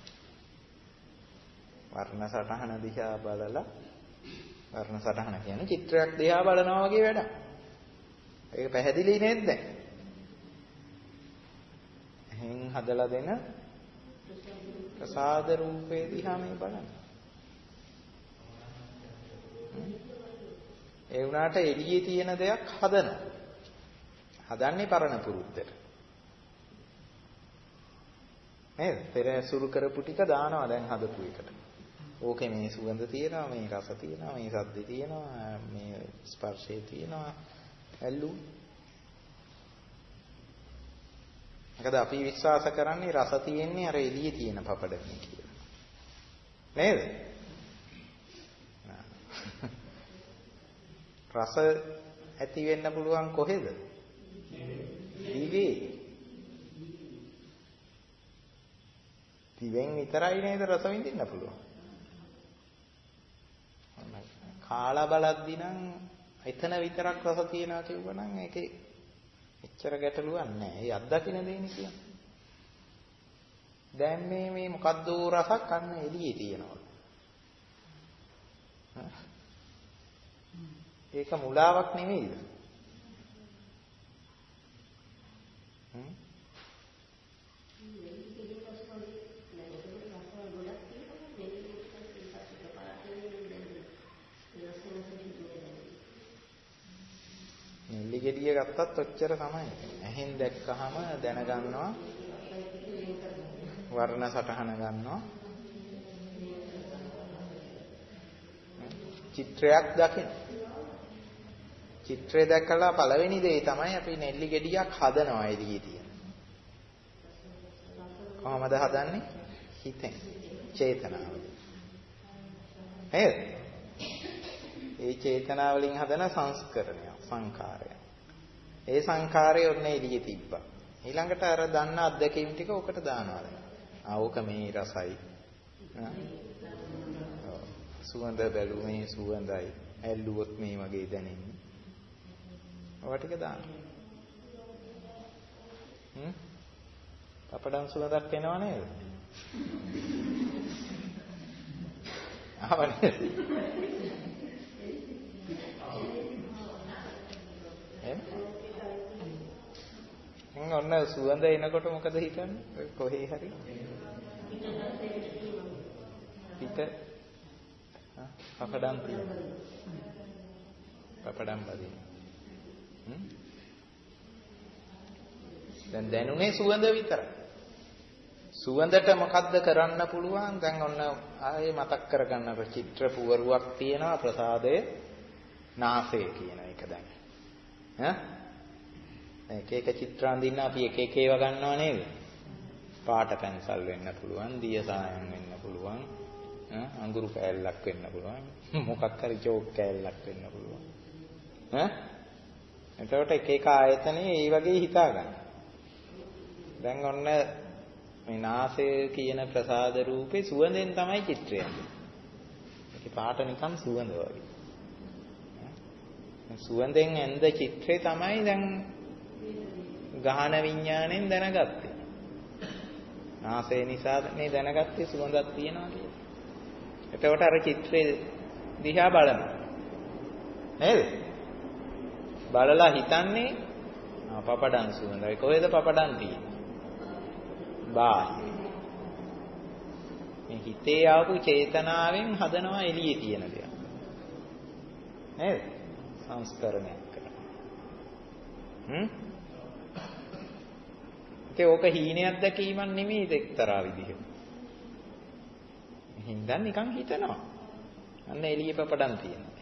වර්ණ සටහන දිහා බලලා වර්ණ සටහන කියන්නේ චිත්‍රයක් දිහා බලනවා වගේ වැඩක්. ඒක පැහැදිලි නේද දැන්? එහෙන් හදලා දෙන ප්‍රසාද රූපේ දිහා මේ බලන්න. ඒ වුණාට එළියේ තියෙන දෙයක් හදනවා. හදන්නේ පරණ පුරුද්දට. නේද? පෙර සුරු කරපු ටික දානවා දැන් හදපු එකට. ඕකේ මේ සුගඳ තියෙනවා, මේ රස තියෙනවා, මේ ශබ්ද තියෙනවා, මේ ස්පර්ශය තියෙනවා. ඇල්ලු. මොකද අපි විශ්වාස කරන්නේ රස තියෙන්නේ අර එළියේ තියෙන පපඩමේ කියලා. නේද? රස ඇති වෙන්න පුළුවන් කොහෙද? දිවේ. දිවෙන් විතරයි නේද රස විඳින්න පුළුවන්. කාලා බලද්දී නම් එතන විතරක් රස තියනවා කියුවනම් ඒකේ එච්චර ගැටලුවක් නැහැ. ඒ අත්දකින්න දෙන්නේ කියන්නේ. දැන් මේ මේ මොකද්ද රසක් අන්න එළියේ තියෙනවා. ඒක මුලාවක් නෙමෙයිද? හ්ම් නෙල්ලි ගෙඩිය ගත්තත් ඔච්චර තමයි. ඇහෙන් දැක්කහම දැනගන්නවා වර්ණ සටහන ගන්නවා චිත්‍රයක් දකින්න. චිත්‍රය දැකලා පළවෙනි දේ තමයි අපි නෙල්ලි ගෙඩියක් හදනවා එළියේ තියෙන. කොහොමද හදන්නේ? හිතෙන්, චේතනාව. නේද? ඒ චේතනාවලින් හදන සංස්කරණය, සංකාරය. ඒ සංකාරය ඔන්නේ එළියේ තිබ්බා. ඊළඟට අර දන්න අත්දැකීම් ටික ඔකට දානවා. ආ ඕක මේ රසයි. සුවඳ බැලුමේ සුවඳයි. ඇල්ලුවොත් මේ වගේ දැනෙන්නේ. ඔය ටික දාන්න. හ්ම්? පපඩම් සුවඳක් එනවා නේද? ආවනේ. එහෙනම් ඔන්න සුවඳ එනකොට මොකද හිතන්නේ? කොහේ හරි පිට පපඩම් තියෙනවා. පපඩම් බදින. හ්ම් දැන් දැනුනේ සුවඳ විතරයි. සුවඳට මොකද්ද කරන්න පුළුවන්? දැන් ඔන්න ආයේ මතක් කරගන්න චිත්‍ර පුවරුවක් තියෙනවා ප්‍රසාදයේ නාසය කියන එක දැන්. ඈ එක එක චිත්‍ර අඳින්න අපි එක එක ඒවා ගන්නවා නේද? පාට පැන්සල් වෙන්න පුළුවන්, දිය සායම් වෙන්න පුළුවන්, ඈ අඟුරු කෑල්ලක් වෙන්න පුළුවන්, මොකක් හරි චෝක් කෑල්ලක් වෙන්න පුළුවන්. ඈ එතකොට එක එක ආයතනේ ඒ වගේ හිතා ගන්න. දැන් ඔන්න මේ නාසය කියන ප්‍රසාද රූපේ සුවඳෙන් තමයි චිත්‍රය. ඒකේ පාට නිකන් සුවඳ වගේ. සුවඳෙන් ඇඳ චිත්‍රේ තමයි දැන් ගහන විඥාණයෙන් දැනගත්තේ. නාසය නිසා මේ දැනගත්තේ සුවඳක් තියෙනවා කියලා. එතකොට අර චිත්‍රේ දිහා බලනවා. නේද? බලලා හිතන්නේ ආ පපඩම් සුවඳයි. කොහෙද පපඩම් තියෙන්නේ? බාහිර. මේ හිතේ ආපු චේතනාවෙන් හදනවා එළියේ තියෙන දේ. නේද? සංස්කරණයක් කරනවා. හ්ම්? ඒක ඕක හීනයක් දැකීමක් නෙමෙයි එක්තරා විදිහක. හින්දා නිකන් හිතනවා. අන්න එළියේ පපඩම් තියෙනවා.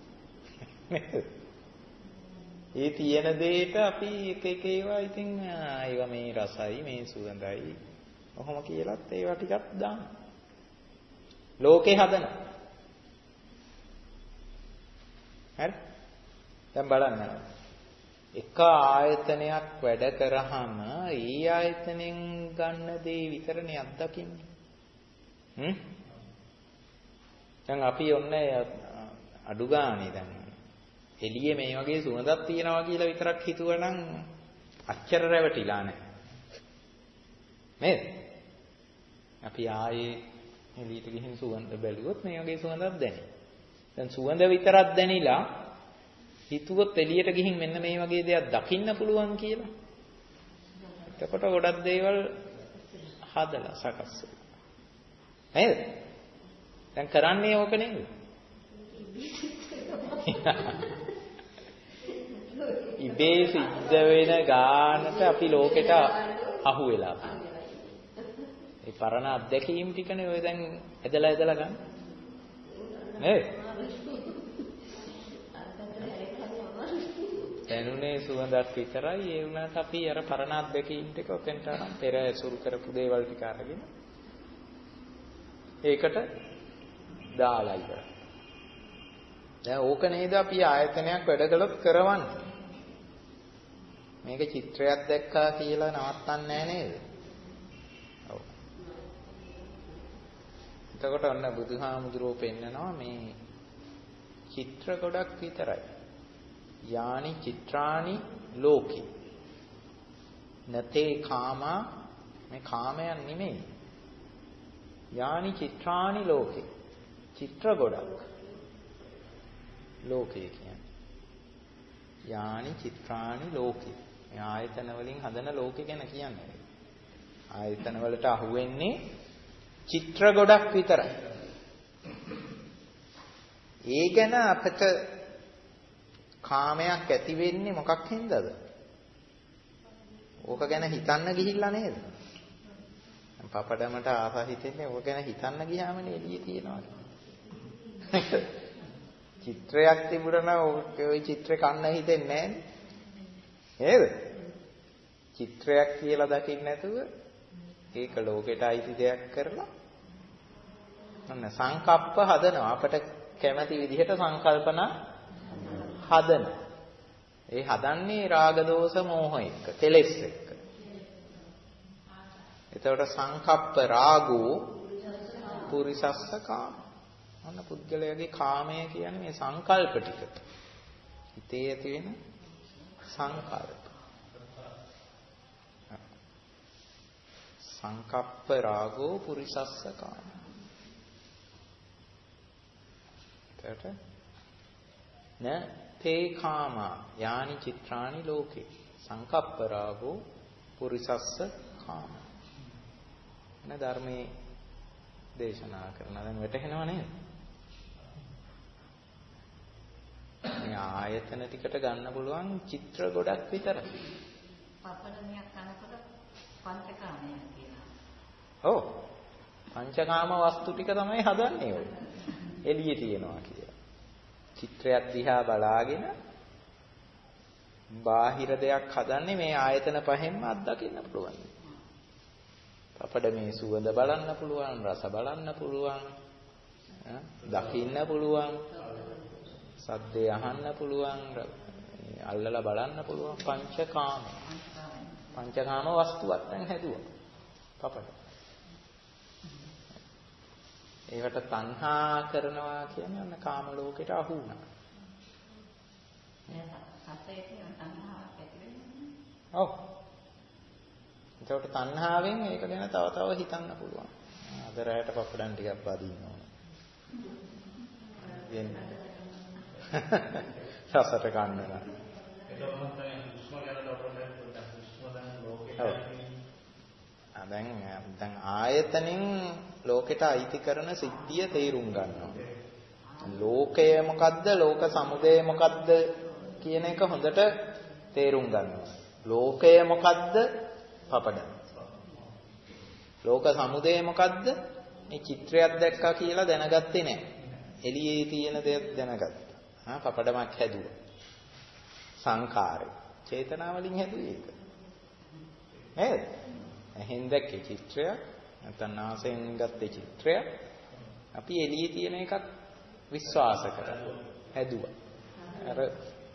ඒ තියෙන දෙයට අපි එක එක ඒවා ඉතින් ඒවා මේ රසයි මේ සුවඳයි ඔහොම කියලාත් ඒවා ටිකක් දාන්න. ලෝකේ හදන. හරි? දැන් බලන්න. එක ආයතනයක් වැඩ කරාම ඒ ආයතනෙන් ගන්න දේ විතරනේ අත්දකින්නේ. හ්ම්? දැන් අපි ඔන්නේ අඩු ගානේ දැන් එළියේ මේ වගේ සුවඳක් තියනවා කියලා විතරක් හිතුවනම් අච්චර රැවටිලා නැහැ. නේද? අපි ආයේ එළියට ගිහින් සුවඳ බැලුවොත් මේ වගේ සුවඳක් දැනේ. දැන් සුවඳ විතරක් දැනිලා හිතුවොත් එළියට ගිහින් මෙන්න මේ වගේ දෙයක් දකින්න පුළුවන් කියලා. එතකොට ගොඩක් දේවල් හදලා සකස් වෙනවා. නේද? දැන් කරන්නේ ඕක නේද? ඉබේ සිද්ධ වෙන ගානට අපි ලෝකෙට අහු වෙලා තියෙනවා. ඒ පරණ අත්දැකීම් ටිකනේ ඔය දැන් ඇදලා ඇදලා ගන්න. නේද? දැනුනේ සුවඳක් විතරයි. ඒ වුණාට අපි අර පරණ අත්දැකීම් ටික ඔතෙන්ට අරන් පෙර ඇසුරු කරපු දේවල් ටික අරගෙන ඒකට දාලා ඉවරයි. දැන් ඕක නේද අපි ආයතනයක් වැඩ කළොත් කරවන්නේ. මේක චිත්‍රයක් දැක්කා කියලා නවත්තන්නේ නැහැ නේද? ඔව්. එතකොට ඔන්න බුදුහාමුදුරුවෝ පෙන්නනවා මේ චිත්‍ර ගොඩක් විතරයි. යානි චිත්‍රානි ලෝකේ. නතේ කාමා මේ කාමයන් නෙමෙයි. යානි චිත්‍රානි ලෝකේ. චිත්‍ර ගොඩක්. ලෝකේ කියන්නේ. යානි චිත්‍රානි ලෝකේ. මේ ආයතන වලින් හදන ලෝකේ ගැන කියන්නේ. ආයතන වලට අහු වෙන්නේ චිත්‍ර ගොඩක් විතරයි. ඒ ගැන අපිට කාමයක් ඇති වෙන්නේ මොකක් හින්දාද? ඕක ගැන හිතන්න ගිහිල්ලා නේද? පපඩමට ආසා හිතෙන්නේ ඕක ගැන හිතන්න ගියාමනේ එළියේ තියනවා. චිත්‍රයක් තිබුණා නම් ওই චිත්‍රේ කන්න හිතෙන්නේ නැහැ නේද? චිත්‍රයක් කියලා දකින්න නැතුව ඒක ලෝකෙට අයිති දෙයක් කරලා අන්න සංකප්ප හදනවා. අපට කැමති විදිහට සංකල්පනා හදන. ඒ හදන්නේ රාග දෝෂ මෝහ එක්ක, කෙලෙස් එක්ක. එතකොට සංකප්ප රාගෝ පුරිසස්ස කාම. අන්න පුද්ගලයාගේ කාමය කියන්නේ මේ සංකල්ප ටික. හිතේ ඇති වෙන සංකල්ප. සංකප්ප රාගෝ පුරිසස්ස කාම. එතකොට න තේ කාමා යානි චිත්‍රානි ලෝකේ සංකප්ප රාගෝ පුරිසස්ස කාම. එන ධර්මයේ දේශනා කරන දැන් වැටහෙනව නේද? මේ ආයතන ටිකට ගන්න පුළුවන් චිත්‍ර ගොඩක් විතරයි. පපඩමියක් කනකොට පංචකාමයක් කියනවා. ඔව්. පංචකාම වස්තු ටික තමයි හදන්නේ ඔය. එළියේ තියනවා කියලා. චිත්‍රයක් දිහා බලාගෙන බාහිර දෙයක් හදන්නේ මේ ආයතන පහෙන්ම අත්දකින්න පුළුවන්. අපිට මේ සුවඳ බලන්න පුළුවන්, රස බලන්න පුළුවන්, දකින්න පුළුවන්, සද්දේ අහන්න පුළුවන්, අල්ලලා බලන්න පුළුවන් පංචකාම. පංචකාම වස්තුවක් දැන් හැදුවා. අපිට. ඒවට තණ්හා කරනවා කියන්නේ අන්න කාම ලෝකෙට අහු වුණා. සත්‍යයේ තියෙන තණ්හාවක් ඇති වෙන්නේ. ඔව්. ඒකට තණ්හාවෙන් ඒක ගැන තව තව හිතන්න පුළුවන්. අද රැයට පපඩම් ටිකක් බදින්න ඕන. එන්නේ. රසට කන්න නම්. එතකොට තමයි හුස්ම ගැන ඩොක්ටර්ලා පොඩ්ඩක් හුස්ම දැන් ලෝකෙට දැන් දැන් ආයතනෙන් ලෝකෙට අයිති කරන සිද්ධිය තේරුම් ගන්නවා. ලෝකය මොකද්ද? ලෝක සමුදය මොකද්ද කියන එක හොඳට තේරුම් ගන්නවා. ලෝකය මොකද්ද? පපඩම්. ලෝක සමුදය මොකද්ද? මේ චිත්‍රයක් දැක්කා කියලා දැනගත්තේ නැහැ. එළියේ තියෙන දෙයක් දැනගත්තා. හා පපඩමක් හැදුවා. සංකාරය. චේතනාවලින් හැදුවේ ඒක. නේද? එහෙන් දැක්කේ චිත්‍රයක් නැත්නම් නාසයෙන් ගත්තේ චිත්‍රයක් අපි එළියේ තියෙන එකක් විශ්වාස කරා හැදුවා. අර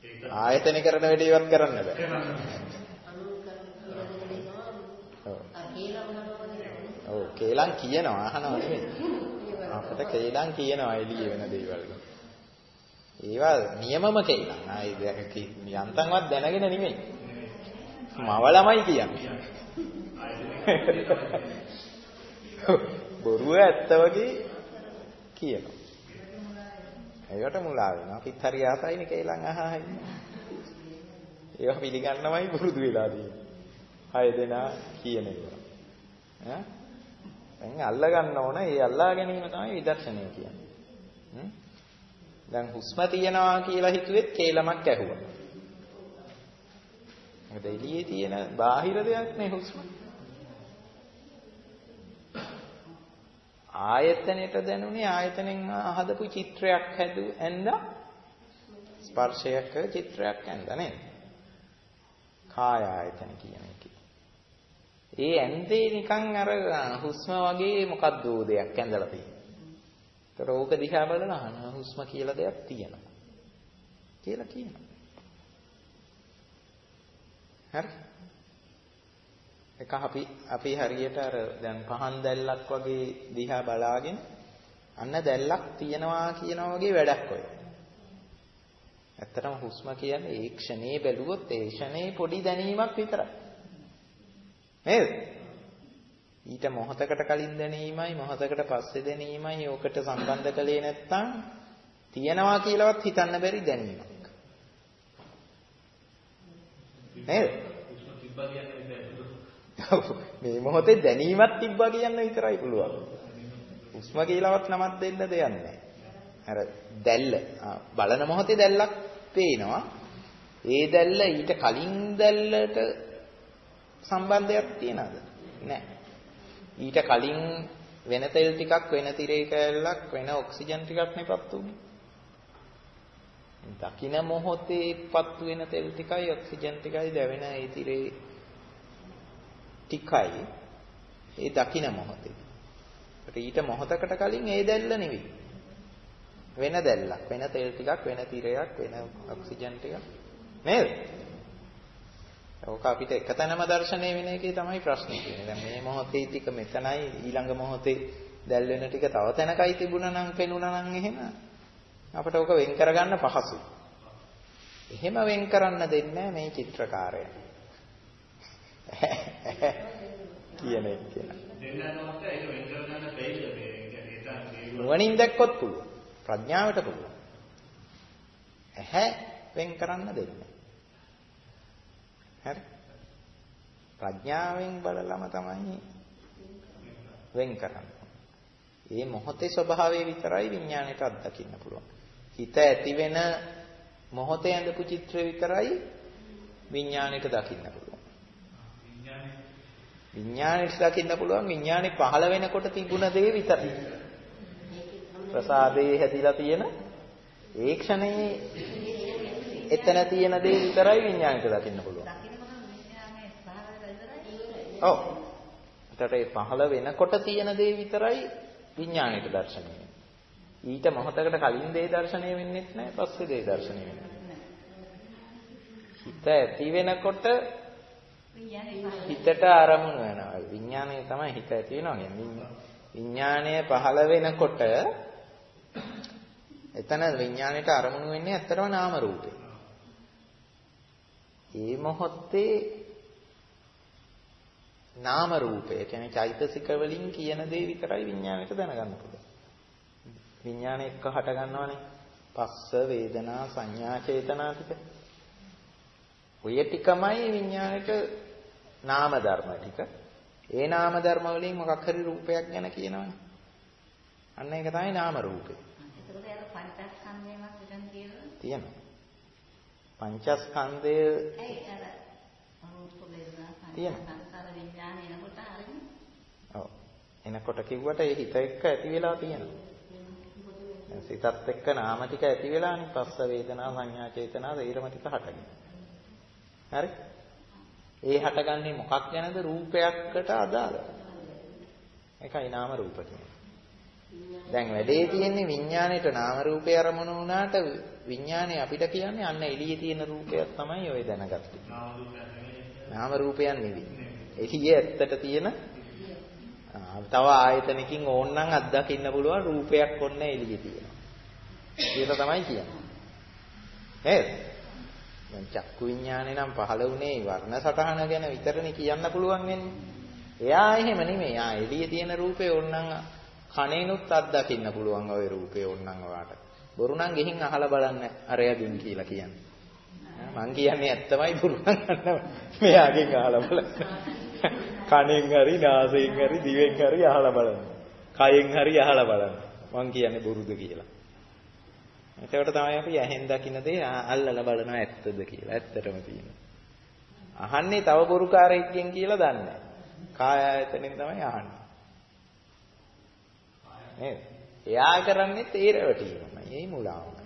ආයතන කරන වැඩේ ඉවත් කරන්න බෑ. ඔව් කේලම් කියනවා අහනවා නෙමෙයි. අපිට කේලම් කියනවා එළිය වෙන දේවල්. ඒවා නියමම කේලම්. ආයි යන්තම්වත් දැනගෙන නෙමෙයි. මවලමයි කියන්නේ. බොරුව ඇත්ත වගේ කියනවා. ඒකට මුලා වෙනවා. අපිත් හරි ආසයිනේ කේලම් අහහා ඉන්න. ඒවා පිළිගන්නමයි පුරුදු වෙලා තියෙන්නේ. හය දෙනා කියන ඒවා. ඈ දැන් අල්ල ගන්න ඕන. ඒ අල්ලා ගැනීම තමයි විදර්ශනය කියන්නේ. දැන් හුස්ම තියනවා කියලා හිතුවෙත් කේලමක් ඇහුවා. මොකද එළියේ තියෙන බාහිර දෙයක් නේ හුස්ම. ආයතනෙට දැනුනේ ආයතනෙන් හදපු චිත්‍රයක් හැදු ඇඳා ස්පර්ශයක චිත්‍රයක් ඇඳා නේද? කාය ආයතන කියන එක. ඒ ඇඳේ නිකන් අර හුස්ම වගේ මොකද්ද දෙයක් ඇඳලා තියෙනවා. ඒතර ඕක දිහා බලලා අහන හුස්ම කියලා දෙයක් තියෙනවා. කියලා කියනවා. හරි? එක අපි අපි හරියට අර දැන් පහන් දැල්ලක් වගේ දිහා බලාගෙන අන්න දැල්ලක් තියනවා කියනවා වගේ වැඩක් ඔය. ඇත්තටම හුස්ම කියන්නේ ඒ ක්ෂණේ බැලුවොත් ඒ ක්ෂණේ පොඩි දැනීමක් විතරයි. නේද? ඊට මොහොතකට කලින් දැනීමයි මොහොතකට පස්සේ දැනීමයි ඕකට සම්බන්ධ කළේ නැත්තම් තියනවා කියලාවත් හිතන්න බැරි දැනීමක්. නේද? මේ මොහොතේ දැනීමක් තිබ්බා කියන්න විතරයි පුළුවන්. හුස්ම කියලාවත් නමක් දෙන්න දෙයක් නැහැ. අර දැල්ල බලන මොහොතේ දැල්ලක් පේනවා. ඒ දැල්ල ඊට කලින් දැල්ලට සම්බන්ධයක් තියනවද? නැහැ. ඊට කලින් වෙන තෙල් ටිකක් වෙන තිරේ කැලලක් වෙන ඔක්සිජන් ටිකක් නෙපත් උනේ. දකින්න මොහොතේ පත්තු වෙන තෙල් ටිකයි ඔක්සිජන් ටිකයි දැවෙන ඒ තිරේ ටිකයි ඒ දකින්න මොහොතේ. ඊට මොහොතකට කලින් ඒ දැල්ල නෙවෙයි. වෙන දැල්ලක් වෙන තෙල් ටිකක් වෙන තිරයක් වෙන ඔක්සිජන් ටිකක් නේද? ඕක අපිට එකතැනම දැర్శණය වෙන එකේ තමයි ප්‍රශ්නේ තියෙන්නේ. දැන් මේ මොහොතේ ටික මෙතනයි ඊළඟ මොහොතේ දැල් වෙන ටික තව තැනකයි තිබුණා නම් පෙනුණා නම් එහෙම අපිට ඕක වෙන් කරගන්න පහසුයි. එහෙම වෙන් කරන්න දෙන්නේ මේ චිත්‍රකාරය. කියන එක කියන. දෙන්නනොත් ඒක වෙන් කරගන්න බැයිද මේ නුවණින් දැක්කොත් පුළුවන්. ප්‍රඥාවට පුළුවන්. ඇහැ වෙන් කරන්න දෙන්නේ. හරි? ප්‍රඥාවෙන් බලලම තමයි වෙන් කරන්නේ. මේ මොහොතේ ස්වභාවය විතරයි විඥාණයට අත්දකින්න පුළුවන්. හිත ඇති වෙන මොහොතේ ඇඳපු චිත්‍රය විතරයි විඥාණයට දකින්න පුළුවන්. විඥාණයට දකින්න පුළුවන් විඥානේ පහළ වෙනකොට තිබුණ දේ විතරයි. ප්‍රසාදේ හැදිලා තියෙන ඒ ක්ෂණයේ එතන තියෙන දේ විතරයි විඥාණයට දකින්න පුළුවන්. ඔව්. ඒතට ඒ පහළ වෙනකොට තියෙන දේ විතරයි විඥාණයට දැర్శණය වෙන්නේ. ඊට මොහොතකට කලින් දේ දැర్శණය වෙන්නේ නැහැ, පස්සේ දේ දැర్శණය වෙන්නේ. හිත ඇති වෙනකොට හිතට අරමුණු වෙනවා. විඥාණය තමයි හිත ඇති වෙනවා කියන්නේ. විඥාණය පහළ වෙනකොට එතන විඥාණයට අරමුණු වෙන්නේ ඇත්තටම නාම රූපේ. ඒ මොහොතේ නාම රූපය කියන්නේ චෛතසික වලින් කියන දේ විතරයි විඥාණයට දැනගන්න පුළුවන්. විඥාණය එක්ක හට ගන්නවනේ. පස්ස වේදනා සංඥා චේතනා ටික. ඔය ටිකමයි විඥාණයට නාම ධර්ම ටික. ඒ නාම ධර්ම වලින් මොකක් හරි රූපයක් ගැන කියනවනේ. අන්න ඒක තමයි නාම රූපේ. ඒකද ඒක පංචස්කන්ධයමක් විතර තියෙනවා. තියෙනවා. පංචස්කන්ධය ඒ අර රූප වේදනා තියෙනවා. සංස්කාර විඥාන එනකොට හරිනේ. ඔව්. එනකොට කිව්වට ඒ හිත එක්ක ඇති වෙලා තියෙනවා. සිතත් එක්ක නාම ටික ඇති වෙලානේ පස්ස වේදනා සංඥා චේතනා සේරම ටික හටගෙන. හරි? ඒ හටගන්නේ මොකක් ගැනද? රූපයකට අදාළව. ඒකයි නාම රූප කියන්නේ. දැන් වැඩේ තියෙන්නේ විඥාණයට නාම රූපේ අරමුණු වුණාට විඥාණය අපිට කියන්නේ අන්න එළියේ තියෙන රූපයක් තමයි ඔය දැනගත්තේ. නාම රූපයක් නෙවෙයි. එළියේ ඇත්තට තියෙන තව ආයතනකින් ඕනනම් අත්දකින්න පුළුවන් රූපයක් ඔන්න එළියේ තියෙනවා. ඒක තමයි කියන්නේ. නේද? දැන් චක්කු විඥානේ නම් පහළ වුණේ වර්ණ සටහන ගැන විතරනේ කියන්න පුළුවන් වෙන්නේ. එයා එහෙම නෙමෙයි. ආ එළියේ තියෙන රූපේ ඕනනම් කණේනුත් අත්දකින්න පුළුවන් ওই රූපේ ඕනනම් ඔයාට. බොරු නම් ගිහින් අහලා බලන්න අරයදින් කියලා කියන්නේ. මං කියන්නේ ඇත්තමයි බොරු නම් මෙයාගෙන් අහලා බලන්න. කණෙන් හරි නාසයෙන් හරි දිවෙන් හරි අහලා බලන්න. කයෙන් හරි අහලා බලන්න. මං කියන්නේ බොරුද කියලා. එතකොට තමයි අපි ඇහෙන් දකින්න දේ අල්ලලා බලනවා ඇත්තද කියලා. ඇත්තටම තියෙනවා. අහන්නේ තව බොරුකාරයෙක්ගෙන් කියලා දන්නේ නැහැ. කාය ආයතනෙන් තමයි අහන්නේ. නේද? එයා කරන්නේ තේර වැටීමයි. ඒයි මුලාවමයි.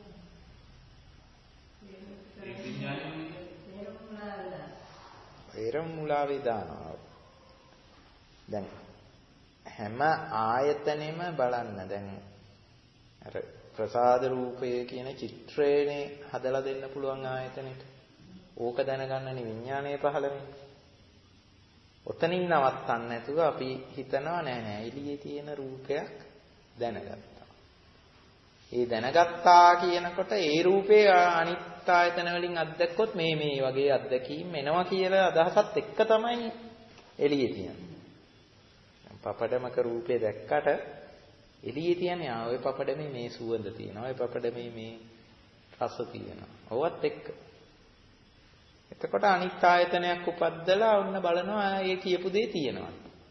ඒරම් මුලාවේ දානවා. දැන් හැම ආයතනෙම බලන්න. දැන් අර ප්‍රසාද රූපය කියන චිත්‍රයනේ හදලා දෙන්න පුළුවන් ආයතනෙට. ඕක දැනගන්නනේ විඥානය පහළ වෙන්නේ. ඔතනින් නවත්තන්න නැතුව අපි හිතනවා නෑ නෑ එළියේ තියෙන රූපයක් දැනගත්තා. ඒ දැනගත්තා කියනකොට ඒ රූපේ අනිත් ආයතන වලින් අත්දැක්කොත් මේ මේ වගේ අත්දැකීම් එනවා කියලා අදහසත් එක්ක තමයි එළියේ තියෙන්නේ. පපඩමක රූපේ දැක්කට එළියේ තියෙන්නේ ආ ඔය පපඩමේ මේ සුවඳ තියෙනවා. ඔය පපඩමේ මේ රස තියෙනවා. ඔවත් එක්ක. එතකොට අනිත් ආයතනයක් උපද්දලා ඔන්න බලනවා ඒ කියපු දේ තියෙනවා.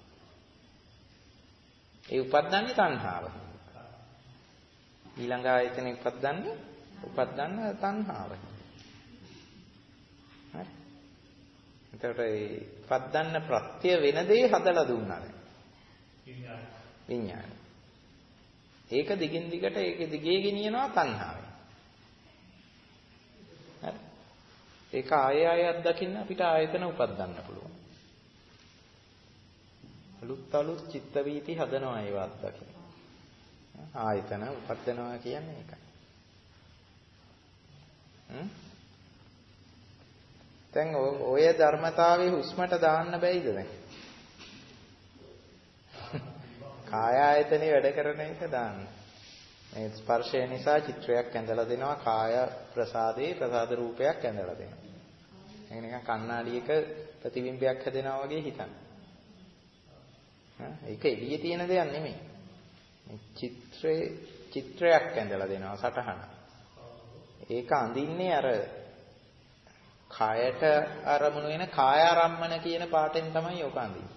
ඒ උපද්දන්නේ තණ්හාව. ඊළඟ ආයතනෙ උපද්දන්නේ උපද්දන්න තණ්හාව. හරි. එතකොට ඒ උපද්දන්න ප්‍රත්‍ය වෙන දේ හදලා දුන්නා දැන්. විඥාන. විඥාන. ඒක දිගින් දිගට ඒක දිගේ ගෙනියනවා තණ්හාවෙන්. හරි. ඒක ආය ආය අත්දකින්න අපිට ආයතන උපද්දන්න පුළුවන්. අලුත් අලුත් චිත්ත වීති හදනවා ඒව අත්දකින්න. ආයතන උපද්දනවා කියන්නේ ඒකයි. හ්ම්. දැන් ඔය ධර්මතාවයේ හුස්මට දාන්න බැයිද දැන්? කාය ආයතනේ වැඩ කරන එක දාන්න. මේ ස්පර්ශය නිසා චිත්‍රයක් ඇඳලා දෙනවා කාය ප්‍රසාදේ ප්‍රසාද රූපයක් ඇඳලා දෙනවා. ඒක නිකන් කණ්ණාඩියක ප්‍රතිබිම්බයක් හැදෙනවා වගේ හිතන්න. හා ඒක එළියේ තියෙන දෙයක් නෙමෙයි. මේ චිත්‍රේ චිත්‍රයක් ඇඳලා දෙනවා සටහන. ඒක අඳින්නේ අර කායට අරමුණු වෙන කාය ආරම්මන කියන පාටෙන් තමයි ඔක අඳින්නේ.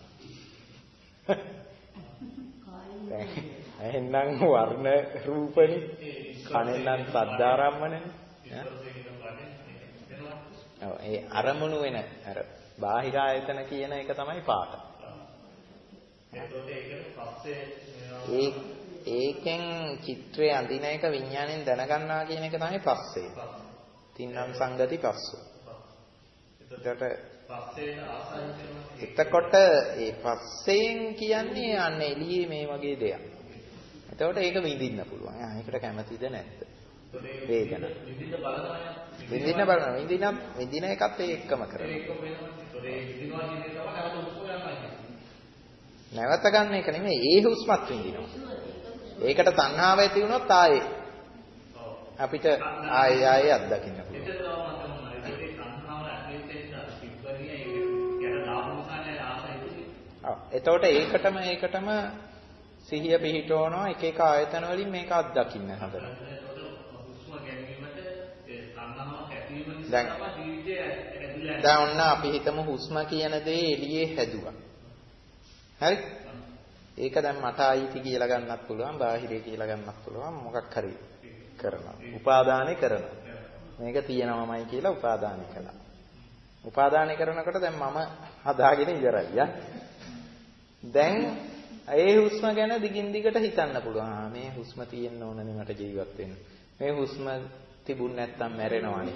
එහෙනම් වර්ණ රූපනේ කනෙන් නම් සද්දාරම්මනේ. ඔව් ඒ අරමුණු වෙන අර බාහිර ආයතන කියන එක තමයි පාට. ඒ ඒකෙන් චිත්‍රය අඳින එක විඥාණයෙන් දැනගන්නවා කියන එක තමයි පස්සේ. තින්නම් සංගති පස්සෝ. එතකොට එතකොට ඒ පස්සෙන් කියන්නේ අන්න එළියේ මේ වගේ දෙයක්. එතකොට ඒක විඳින්න පුළුවන්. ආ ඒකට කැමතිද නැද්ද? වේදන. විඳින්න බලනවා. විඳින්න බලනවා. විඳින විඳින එකත් ඒ එක්කම කරනවා. නැවත ගන්න එක නෙමෙයි ඒ හුස්මත් විඳිනවා. ඒකට තණ්හාව ඇති වුණොත් ආයේ අපිට ආයේ ආයේ අත්දකින්න පුළුවන්. එතකොට ඒකටම ඒකටම සිහිය පිහිටවනවා එක එක ආයතන වලින් මේක අත්දකින්න හදනවා. දැන් දැන් ඔන්න අපි හිතමු හුස්ම කියන දේ එළියේ හැදුවා. හරි? ඒක දැන් මට ආයිති කියලා ගන්නත් පුළුවන්, බාහිරේ කියලා ගන්නත් පුළුවන්, මොකක් හරි කරනවා. උපාදානය කරනවා. මේක තියෙනවමයි කියලා උපාදානය කළා. උපාදානය කරනකොට දැන් මම හදාගෙන ඉවරයි යා. දැන් ඒ හුස්ම ගැන දිගින් දිගට හිතන්න පුළුවන්. ආ මේ හුස්ම තියෙන්න ඕනනේ මට ජීවත් වෙන්න. මේ හුස්ම තිබුණ නැත්තම් මැරෙනවනේ.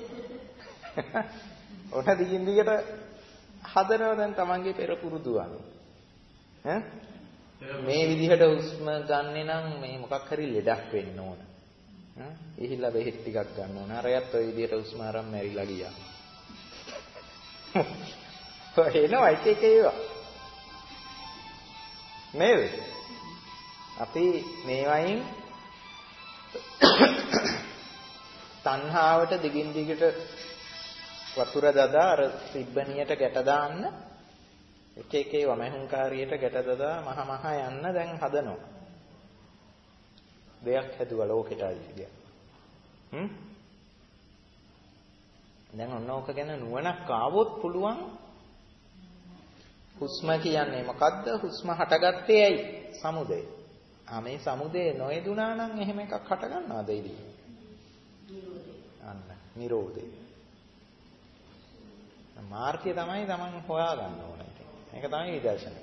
ඔන්න දිගින් දිගට හදනවා දැන් තමන්ගේ පෙර පුරුදු අනුව. ඈ මේ විදිහට හුස්ම ගන්නෙ නම් මේ මොකක් හරි ලෙඩක් වෙන්න ඕන. හ්ම්. ඉහිලා බෙහෙත් ටිකක් ගන්න ඕන. අරයත් ওই විදිහට හුස්ම අරන් මැරිලා ගියා. එනවා එක එක ඒවා. නේද? අපි මේවයින් තණ්හාවට දිගින් දිගට වතුර දදා අර සිබ්බණියට ගැට දාන්න එක එක ඒවා මහුංකාරියට ගැට දදා මහ මහ යන්න දැන් හදනවා. දෙයක් හැදුවා ලෝකෙට අයිතිය. හ්ම්? දැන් ඔන්න ඕක ගැන නුවණක් ආවොත් පුළුවන් හුස්ම කියන්නේ මොකද්ද? හුස්ම හටගත්තේ ඇයි? සමුදය. ආ මේ සමුදය නොයදුනා නම් එහෙම එකක් හට ගන්නවද ඉතින්? අන්න නිරෝධය. මාර්ගය තමයි Taman හොයාගන්න ඕන. ඒක තමයි විදර්ශනය.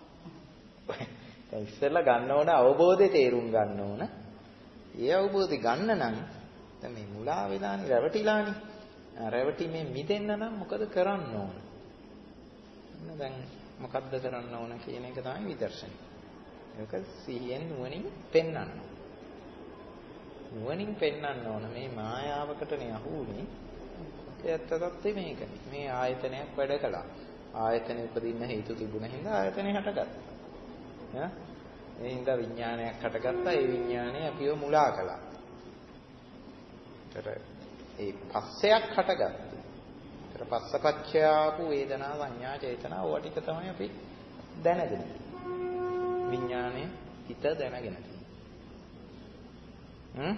දැන් ඉස්සෙල්ලා ගන්න ඕන අවබෝධය තේරුම් ගන්න ඕන. ඒ අවබෝධය ගන්න නම් දැන් මේ මුලා වෙලානේ රැවටිලානේ. රැවටීමෙන් මිදෙන්න නම් මොකද කරන්න ඕන? දැන් මොකද්ද කරන්න ඕන කියන එක තමයි විදර්ශනය. ඒක සිහියෙන් නුවණින් පෙන්වන්න. නුවණින් පෙන්වන්න ඕන මේ මායාවකටනේ අහුුනේ. ඒත් තත්ත්වෙ මේක. මේ ආයතනයක් වැඩ කළා. ආයතනෙ උපදින්න හේතු තිබුණ හින්දා ආයතනෙ හටගත්තා. ඈ ඒ හින්දා විඥානයක් හටගත්තා. ඒ විඥානය අපිව මුලා කළා. ඒතර ඒ පස්සයක් හටගත්තා. ඒතර පස්සපච්චයාපු වේදනා සංඥා චේතනා ඕවා ටික තමයි අපි දැනගෙන. විඥානය හිත දැනගෙන. හ්ම්?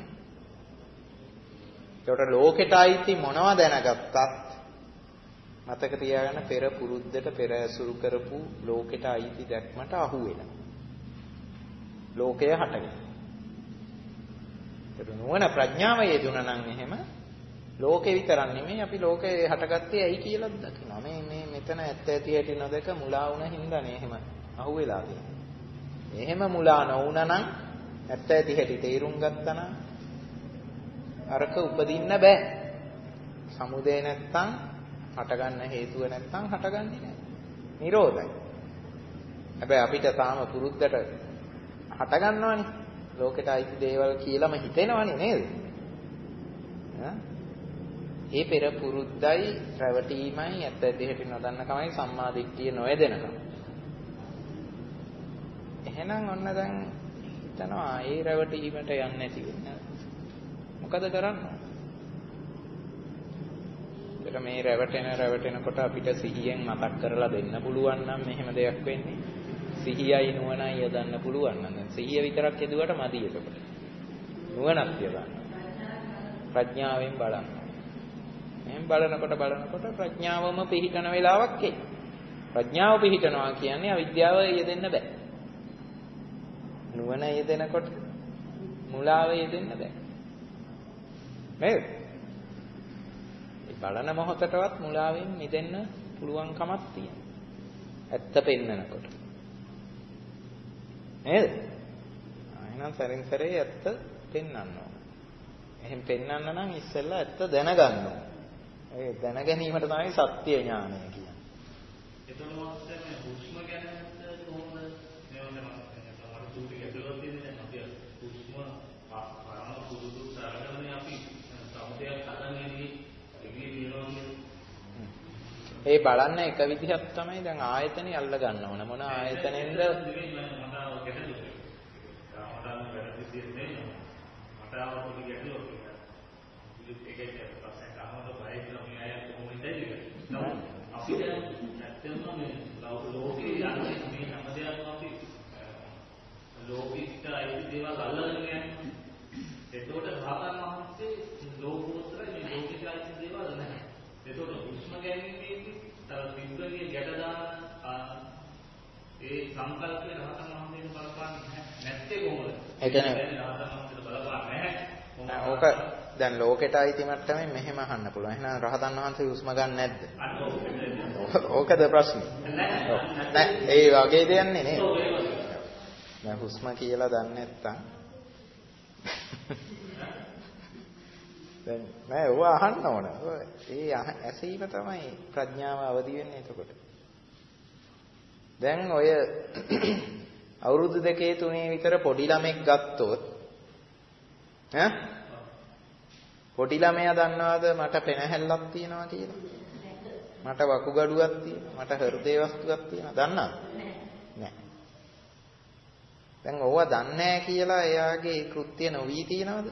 ඒකට ලෝකෙට අයිති මොනවද දැනගත්තත් මතක තියාගන්න පෙර පුරුද්දට පෙර ඇසුරු කරපු ලෝකෙට අයිති දැක්මට අහු වෙනවා. ලෝකය හටගෙන. ඒක නුවණ ප්‍රඥාව යෙදුණා නම් එහෙම ලෝකේ විතරක් නෙමෙයි අපි ලෝකේ හටගත්තේ ඇයි කියලා දකිනවා. මේ මේ මෙතන ඇත්ත ඇති හැටි නොදක මුලා වුණ හින්දානේ එහෙම අහු වෙලා තියෙන්නේ. එහෙම මුලා නොවුණා නම් ඇත්ත ඇති හැටි තේරුම් ගත්තා නම් අරක උපදින්න බෑ. සමුදය නැත්තම් හටගන්න හේතුව නැත්තම් හටගන්නේ නැහැ. නිරෝධයි. හැබැයි අපිට තාම පුරුද්දට හටගන්නවනේ. ලෝකෙට අයිති දේවල් කියලාම හිතෙනවනේ නේද? ඒ පෙර පුරුද්දයි රැවටීමයි ඇත්ත ඇති හැටි නොදන්න කමයි සම්මාදිට්ඨිය නොයදෙනකම. එහෙනම් ඔන්න දැන් හිතනවා ඒ රැවටීමට යන්නේ නැති වෙන්න. මොකද කරන්නේ? ඒක මේ රැවටෙන රැවටෙනකොට අපිට සිහියෙන් මතක් කරලා දෙන්න පුළුවන් නම් මෙහෙම දෙයක් වෙන්නේ. සිහියයි නුවණයි යොදන්න පුළුවන් නම් සිහිය විතරක් යදුවට මදි එතකොට. නුවණක් යොදන්න. ප්‍රඥාවෙන් බලන්න. එහෙන් බලනකොට බලනකොට ප්‍රඥාවම පිහිටන වෙලාවක් එයි. ප්‍රඥාව පිහිටනවා කියන්නේ අවිද්‍යාව යෙදෙන්න බෑ. නුවණ යෙදෙනකොට මුලාව යෙදෙන්න බෑ. නේද? ඒ බලන මොහොතටවත් මුලාවෙන් මිදෙන්න පුළුවන් කමක් තියෙනවා. ඇත්ත පෙන්නනකොට. නේද? එහෙනම් සරින් සරේ ඇත්ත පෙන්වන්න ඕන. එහෙන් පෙන්වන්න නම් ඉස්සෙල්ලා ඇත්ත දැනගන්න ඕන. ඒ දැන ගැනීමට තමයි සත්‍ය ඥානය කියන්නේ. එතකොට මේ හුස්ම ගැන කොහොමද මේවන්න මම දුටි ගැටලුවක් තියෙන්නේ අපි හුස්ම පාරම පුරුදු සාරගමනේ අපි සමුදයක් හදන්නේ ඉන්නේ නිරෝධය. ඒ බලන්න එක විදිහක් තමයි දැන් ආයතනෙ අල්ල ගන්න ඕන. මොන ආයතනෙන්ද අපි දැන් ඇත්තම මේ ලෝකේ යන්නේ මේ හැමදේම අපි ලෝකික අයිති දේවල් අල්ලගෙන යන්නේ. ඒතකොට රහතන් වහන්සේ ලෝකෝත්තර මේ ලෝකික අයිති දේවල් නැහැ. ඒතකොට උෂ්ම ගැනීමේදී තර පිටුගේ ගැට දාන ඒ සංකල්පේ රහතන් වහන්සේට බලපාන්නේ නැත්තේ කොහොමද? ඒ කියන්නේ රහතන් වහන්සේට බලපාන්නේ නැහැ. ඕක දැන් ලෝකෙට අයිති මට්ටමින් මෙහෙම අහන්න පුළුවන්. එහෙනම් රහතන් වහන්සේ හුස්ම ගන්න නැද්ද? ඕකද ප්‍රශ්නේ. නෑ ඒ වගේ දෙයක් නේ. දැන් හුස්ම කියලා දන්නේ නැත්තම් දැන් නෑ ඔය අහන්න ඕන. ඒ ඇසීම තමයි ප්‍රඥාව අවදි වෙන්නේ එතකොට. දැන් ඔය අවුරුදු දෙකේ තුනේ විතර පොඩි ළමෙක් ගත්තොත් ඈ පොඩි ළමයා දන්නවද මට පෙනහැල්ලක් තියෙනවා කියලා? මට වකුගඩුවක් තියෙනවා. මට හෘදේ වස්තුවක් තියෙනවා. දන්නවද? නෑ. දැන් ඕවා දන්නේ නැහැ කියලා එයාගේ කෘත්‍ය නොවි තියනවද?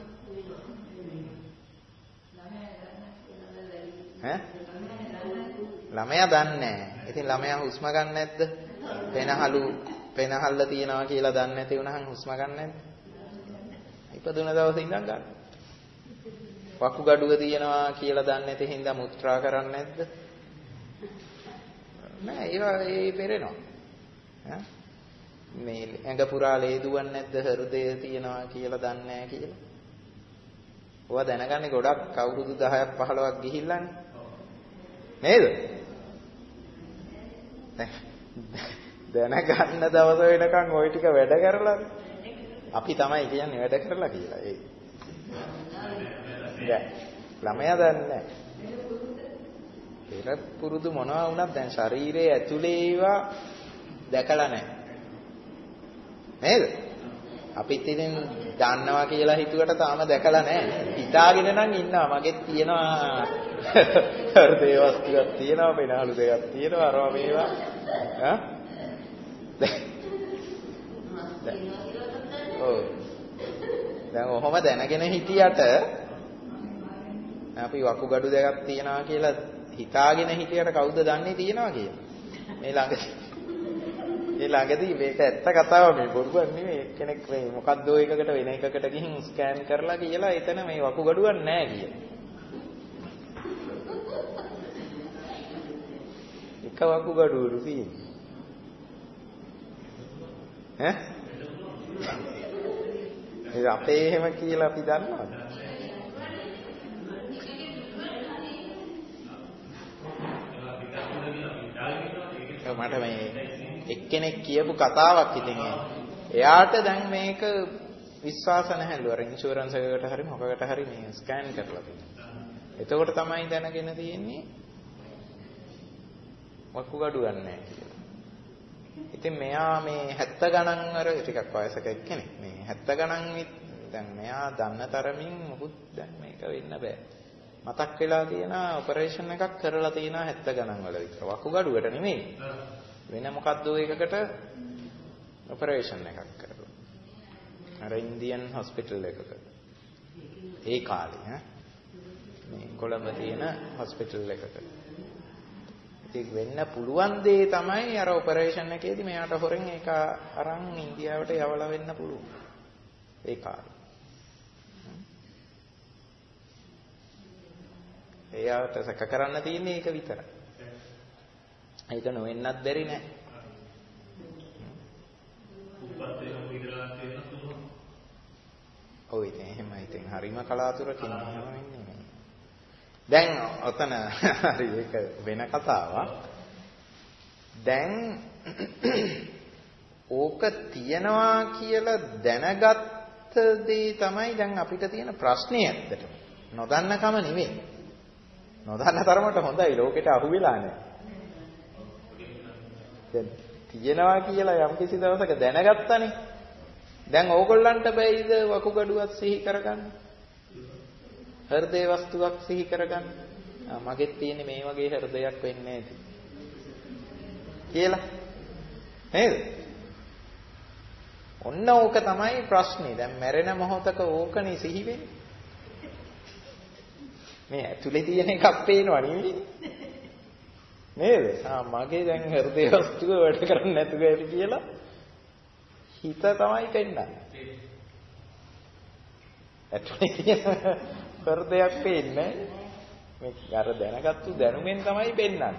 ඈ? ළමයා දන්නේ නැහැ. ඉතින් ළමයා හුස්ම ගන්න නැද්ද? පෙනහලු පෙනහල්ල තියනවා කියලා දන්නේ නැති වුණාම හුස්ම ගන්න නැද්ද? ඉපදුන දවසේ ඉඳන් ගන්න. වකුගඩුව තියනවා කියලා දන්නේ නැති හින්දා මුත්‍රා කරන්නේ නැද්ද? නෑ ඒවා ඒ පෙරෙනවා. ඈ මේ ඇඟ පුරා ලේ දුවන්නේ නැද්ද හෘදය තියනවා කියලා දන්නේ නැහැ කියලා. ඔවා දැනගන්නේ ගොඩක් අවුරුදු දහයක් පහළොවක් ගිහිල්ලානේ. නේද? දැනගන්න දවස වෙනකන් ওই ටික වැඩ කරලා අපි තමයි කියන්නේ වැඩ කරලා කියලා. ඒ. දැන් ළමයා දන්නේ නැහැ. පෙර පුරුදු මොනවා වුණත් දැන් ශරීරයේ ඇතුලේ ඒවා දැකලා නැහැ. නේද? අපිත් ඉතින් දන්නවා කියලා හිතුවට තාම දැකලා නැහැ. හිතාගෙන නම් ඉන්නවා. මගෙත් තියෙනවා හෘදේ වස්තුවක් තියෙනවා, පෙනහළු දෙකක් තියෙනවා, අරවා මේවා. ඈ? ඔව්. දැන් ඔහොම දැනගෙන හිටියට අපි වකුගඩු දෙකක් තියෙනවා කියලා හිතාගෙන හිටියට කවුද දන්නේ තියෙනවා කියලා? මේ ළඟ ඒ ළඟදී මේක ඇත්ත කතාව මේ බොරුවක් නෙමෙයි. කෙනෙක් මේ මොකද්ද එකකට වෙන එකකට ගිහින් ස්කෑන් කරලා කියලා එතන මේ වකුගඩුවක් නැහැ කියලා. එක වකුගඩුවලු තියෙන්නේ. ඈ? ඒ අපේ එහෙම කියලා අපි දන්නවද? මට මේ එක්කෙනෙක් කියපු කතාවක් ඉතින් එයාට දැන් මේක විශ්වාස නැහැලු. අර ඉන්ෂුරන්ස් එකකට හරි මොකකට හරි මේ ස්කෑන් කරලා තියෙනවා. එතකොට තමයි දැනගෙන තියෙන්නේ වකුගඩුවක් නැහැ කියලා. ඉතින් මෙයා මේ හැත්තෑ ගණන් අර ටිකක් වයසක එක්කෙනෙක්. මේ හැත්තෑ ගණන් දැන් මෙයා දන්න තරමින් මොකුත් දැන් මේක වෙන්න බෑ. මතක් වෙලා තියෙන ඔපරේෂන් එකක් කරලා තියෙනවා හැත්තෑ ගණන් වල විතර. වකුගඩුවට නෙමෙයි. වෙන මොකද්ද එකකට ඔපරේෂන් එකක් කරලා. අර ඉන්දියන් හොස්පිටල් එකක. ඒ කාලේ ඈ මේ කොළඹ තියෙන හොස්පිටල් එකක. ඉතින් වෙන්න පුළුවන් දේ තමයි අර ඔපරේෂන් එකේදී මෙයාට හොරෙන් ඒක අරන් ඉන්දියාවට යවලා වෙන්න පුළුවන්. ඒ කාලේ. එයාට සැක කරන්න තියෙන්නේ ඒක විතරයි. ඒක නොවෙන්නත් බැරි නෑ. ඔව් ඉතින් එහෙමයි. ඉතින් හරිම කලාතුරකින් එහෙම වෙන්නේ. දැන් ඔතන හරි ඒක වෙන කතාවක්. දැන් ඕක තියනවා කියලා දැනගත්ත දේ තමයි දැන් අපිට තියෙන ප්‍රශ්නේ ඇත්තටම. නොදන්නකම නෙවෙයි. නොදන්න තරමට හොඳයි ලෝකෙට අහු වෙලා නැහැ. දැන් තියනවා කියලා යම් කිසි දවසක දැනගත්තනේ. දැන් ඕගොල්ලන්ට බැයිද වකුගඩුවක් සිහි කරගන්න? හෘදේ වස්තුවක් සිහි කරගන්න? මගෙත් තියෙන්නේ මේ වගේ හෘදයක් වෙන්නේ නැති. කියලා. නේද? ඔන්න ඕක තමයි ප්‍රශ්නේ. දැන් මැරෙන මොහොතක ඕකනේ සිහි වෙන්නේ. මේ ඇතුලේ තියෙන එකක් පේනවා නෙවෙයි. නේද? ආ මගේ දැන් හෘදේ වස්තුව වැඩ කරන්නේ නැතුව ඇති කියලා හිත තමයි පෙන්නන්නේ. ඇතුලේ තියෙන හෘදයක් පේන්නේ මේ අර දැනගත්තු දැනුමෙන් තමයි පෙන්නන්නේ.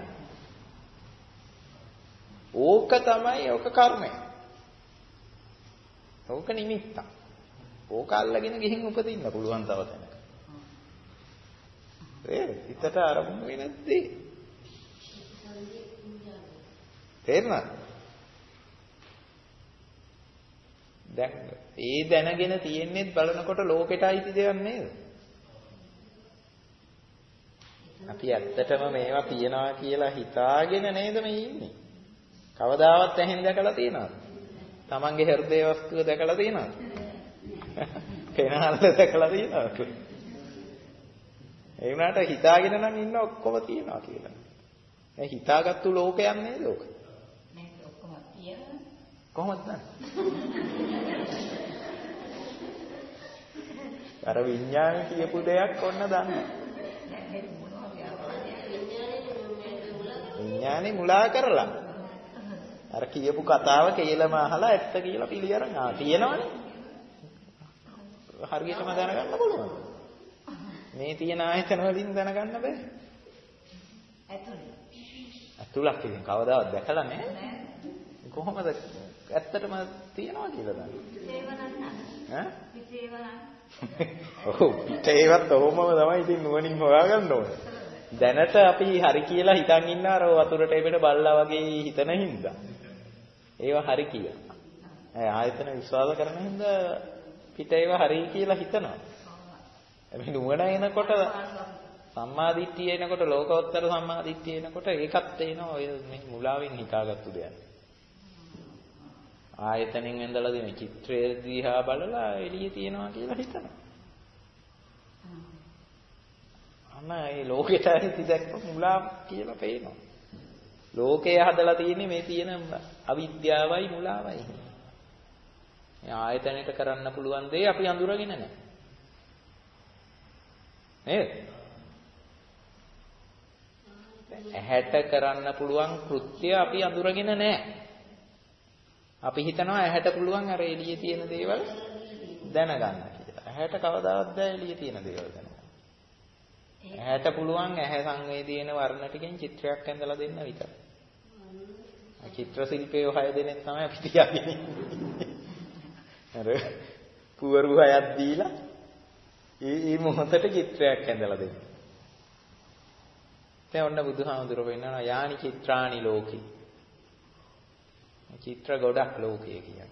ඕක තමයි ඕක කර්මය. ඕක නිමිත්ත. ඕක අල්ලගෙන ගිහින් උපදින්න පුළුවන් තව තැනක. ඒ හිතට ආරම්භ වෙනදී තේරුණාද? දැන් ඒ දැනගෙන තියෙන්නේ බලනකොට ලෝකෙට අයිති දෙයක් නේද? අපි ඇත්තටම මේවා තියනවා කියලා හිතාගෙන නේද මේ ඉන්නේ? කවදාවත් ඇහෙන් දැකලා තියනවද? තමන්ගේ හෘදේ වස්තුව දැකලා තියෙනවද? පෙනාල්ල දැකලා තියෙනවද? ඒ වුණාට හිතාගෙන නම් ඉන්න ඔක්කොම තියෙනවා කියලා. ඒ හිතාගත්තු ලෝකයක් නේද ඔක? මේක ඔක්කොම තියෙනවා. කොහොමද දන්නේ? අර විඥානේ කියපු දෙයක් ඔන්න දන්නේ. විඥානේ මුලා කරලා. අර කියපු කතාව කේලම අහලා ඇත්ත කියලා පිළිඅරන් ආ තියෙනවනේ. හරියටම දැනගන්න පුළුවන්. මේ තියෙන ආයතන වලින් දැනගන්න බෑ. ඇතුළේ. ඇතුළක් ඉතින් කවදාවත් දැකලා නැහැ. කොහොමද ඇත්තටම තියනවා කියලා දන්නේ? පිටේවනන්න. ඈ? පිටේවනන්න. ඔව් පිටේවත් ඔහොමම තමයි ඉතින් නුවණින් හොයාගන්න ඕනේ. දැනට අපි හරි කියලා හිතන් ඉන්නා අර වතුරට එබෙට බල්ලා වගේ හිතන හින්දා. ඒවා හරි කියලා. ඒ ආයතන විශ්වාස කරන හින්දා පිටේව හරි කියලා හිතනවා. හැබැයි නුවණ එනකොට සම්මාදිට්ඨිය එනකොට ලෝකෝත්තර සම්මාදිට්ඨිය එනකොට ඒකත් එනවා ඔය මේ මුලාවෙන් හිතාගත්තු දෙයක්. ආයතනෙන් ඇඳලා දෙන චිත්‍රය දිහා බලලා එළියේ තියනවා කියලා හිතනවා. අන්න ඒ ලෝකෙට ඇති දැක්ක මුලා කියලා පේනවා. ලෝකය හදලා තියෙන්නේ මේ තියෙන අවිද්‍යාවයි මුලාවයි. මේ ආයතනෙට කරන්න පුළුවන් දේ අපි අඳුරගෙන නැහැ. නේද? ඇහැට කරන්න පුළුවන් කෘත්‍ය අපි අඳුරගෙන නැහැ. අපි හිතනවා ඇහැට පුළුවන් අර එළියේ තියෙන දේවල් දැනගන්න කියලා. ඇහැට කවදාවත් බෑ එළියේ තියෙන දේවල් දැනගන්න. ඇහැට පුළුවන් ඇහැ සංවේදීන වර්ණ ටිකෙන් චිත්‍රයක් ඇඳලා දෙන්න විතරයි. චිත්‍ර ශිල්පයේ හය දෙනෙක් තමයි අපි තියාගෙන ඉන්නේ. අර පුවරු හයක් දීලා ඒ මොහොතට චිත්‍රයක් ඇඳලා දෙන්න. දැන් ඔන්න බුදුහාමුදුරුවෝ වෙන්නවා යානි චිත්‍රානි ලෝකේ. චිත්‍ර ගොඩක් ලෝකයේ කියන්නේ.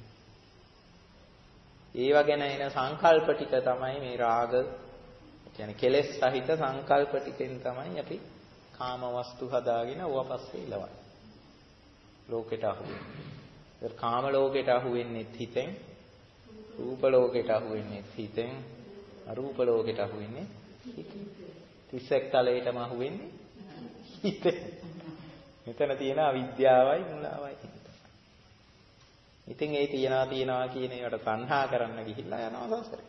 ඒව ගැන එන සංකල්ප ටික තමයි මේ රාග කියන්නේ කෙලෙස් සහිත සංකල්ප ටිකෙන් තමයි අපි කාම වස්තු හදාගෙන ඕවා පස්සේ ඉලවන්නේ. ලෝකෙට අහු වෙන්නේ. ඒ කාම ලෝකෙට අහු වෙන්නේ හිතෙන්, රූප ලෝකෙට අහු වෙන්නේ හිතෙන්, අරූප ලෝකෙට අහු වෙන්නේ හිතෙන්. තිස්සෙක් තලයටම අහු වෙන්නේ හිතෙන්. මෙතන තියෙන අවිද්‍යාවයි මුලාවයි. ඉතින් ඒ තියනවා තියනවා කියන ඒකට තණ්හා කරන්න ගිහිල්ලා යනවා සසරේ.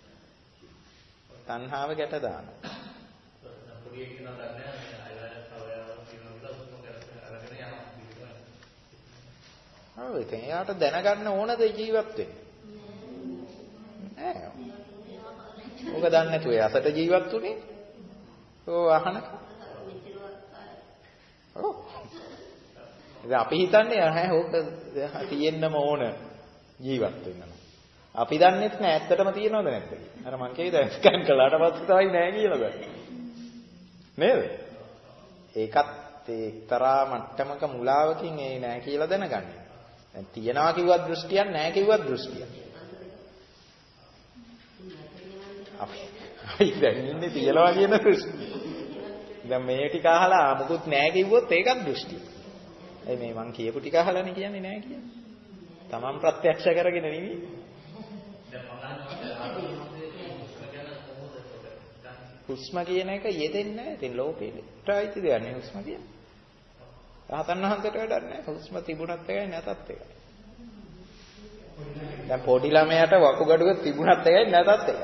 තණ්හාව ගැට දානවා. පොඩි එකක් නෑ අයවැය සවයාව කියනවා උස්ම කරගෙන යනවා. ඔව් ඉතින් එයාට දැනගන්න ඕනද ජීවත් වෙන්න? නෑ. ඕක දන්නේ නැතුව එයාට ජීවත් උනේ. ඔව් අහන. ඔව්. ඉතින් අපි හිතන්නේ ඈ ඕක තියෙන්නම ඕන ජීවත් වෙන්න. අපි දන්නේත් නෑ ඇත්තටම තියෙනවද නැද්ද කියලා. අර මං කියයි දැන් ස්කෑන් කළාට පස්සේ තමයි නෑ කියලා බෑ. නේද? ඒකත් ඒ එක්තරා මට්ටමක මුලාවකින් ඒ නෑ කියලා දැනගන්නේ. දැන් තියනවා කිව්වත් දෘෂ්ටියක් නෑ කිව්වත් දෘෂ්ටියක්. අපි අපි දැන් ඉන්නේ තියනවා කියන දෘෂ්ටිය. දැන් මේ ටික අහලා මොකුත් නෑ කිව්වොත් ඒකත් දෘෂ්ටිය. ඒ මේ මං කියපු ටික අහලානේ කියන්නේ නෑ කියන්නේ. තමන් ප්‍රත්‍යක්ෂ කරගෙන නෙවෙයි. හුස්ම කියන එක යෙදෙන්නේ නැහැ. ඉතින් ලෝකෙට ආйти දෙයක් නේ හුස්ම කියන්නේ. රහතන් වහන්සේට වැඩක් නැහැ. හුස්ම තිබුණත් එකයි නැතත් එකයි. දැන් පොඩි ළමයාට වකුගඩුව තිබුණත් එකයි නැතත් එකයි.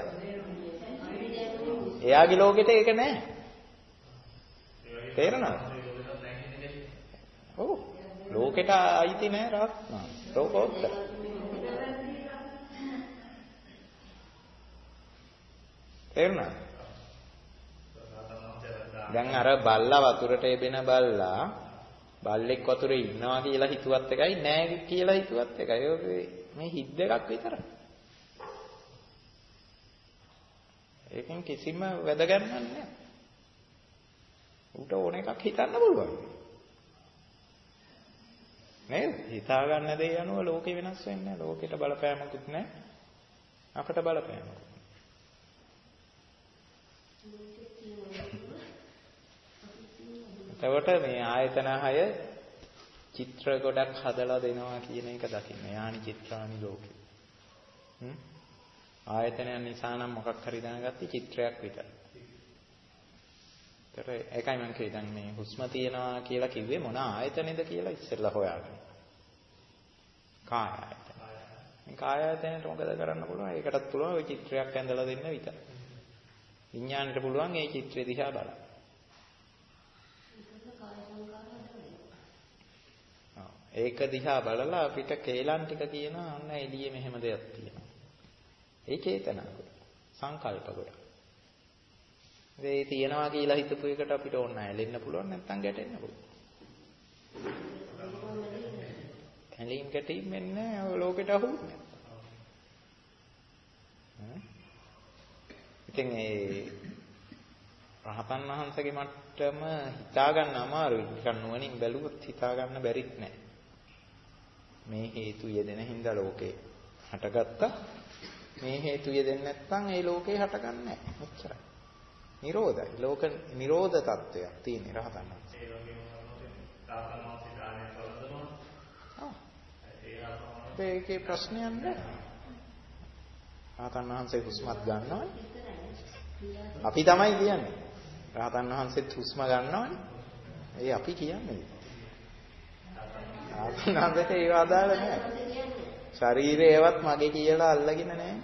එයාගේ ලෝකෙට ඒක නැහැ. තේරෙනවද? ඔව්. ලෝකෙට ආйти නැහැ රහත්. ලෝකෝත්තර. තේරුණා? දැන් අර බල්ලා වතුරට එබෙන බල්ලා බල්ලෙක් වතුරේ ඉන්නවා කියලා හිතුවත් එකයි නෑ කියලා හිතුවත් එකයි. ඔය මේ හිත් දෙකක් විතරයි. ඒකෙන් කිසිම වැදගත් නැහැ. උට ඕන එකක් හිතන්න පුළුවන්. නේද? හිතා ගන්න දේ අනුව ලෝකෙ වෙනස් වෙන්නේ නැහැ. ලෝකෙට බලපෑමකුත් නැහැ. අපට බලපෑමකුත්. එතකොට මේ ආයතන හය චිත්‍ර ගොඩක් හදලා දෙනවා කියන එක දකින්න. යානි චිත්‍රානි ලෝකේ. හ්ම් ආයතනයන් නිසා නම් මොකක් හරි දැනගත්තී චිත්‍රයක් විතරයි. ඒතර ඒකයි මම කිව්වේ දැන් මේ හුස්ම තියනවා කියලා කිව්වේ මොන ආයතනෙද කියලා ඉස්සෙල්ලා හොයාගන්න. කාය ආයතන. මේ කාය ආයතනයට මොකද කරන්න පුළුවන්? ඒකටත් පුළුවන් ওই චිත්‍රයක් ඇඳලා දෙන්න විතරයි. විඥාණයට පුළුවන් ඒ චිත්‍රය දිහා බලන්න. ඒක දිහා බලලා අපිට කේලම් ටික කියනවා අන්න එළියේ මෙහෙම දෙයක් තියෙනවා. ඒ චේතනා කොට සංකල්ප කොට. මේ තියනවා කියලා හිතපු එකට අපිට ඕන නැහැ. එලෙන්න පුළුවන් නැත්නම් ගැටෙන්න පුළුවන්. ඇලීම් ගැටීම් වෙන්නේ ඔය ලෝකෙට අහුන්නේ. හ්ම්. ඉතින් ඒ රහතන් වහන්සේගේ මට්ටම හිතා ගන්න අමාරුයි. නිකන් නුවණින් බැලුවොත් හිතා ගන්න බැරිත් නෑ. මේ හේතු යෙදෙන හින්දා ලෝකේ හටගත්තා. මේ හේතු යෙදෙන්නේ නැත්නම් ඒ ලෝකේ හටගන්නේ නැහැ. එච්චරයි. නිරෝධයි. ලෝක නිරෝධ තත්වයක් තියෙන රහතන් වහන්සේ. ඒ වගේම රහතන් වහන්සේ දානය කරනවා. ආ. ඒකේ ප්‍රශ්නයක් නැහැ. රහතන් වහන්සේ හුස්මත් ගන්නවනේ. අපි තමයි කියන්නේ. රහතන් වහන්සේත් හුස්ම ගන්නවනේ. ඒ අපි කියන්නේ. රහතන් වහන්සේට ඒව අදාළ නැහැ. ශරීරයවත් මගේ කියලා අල්ලගෙන නැහැ.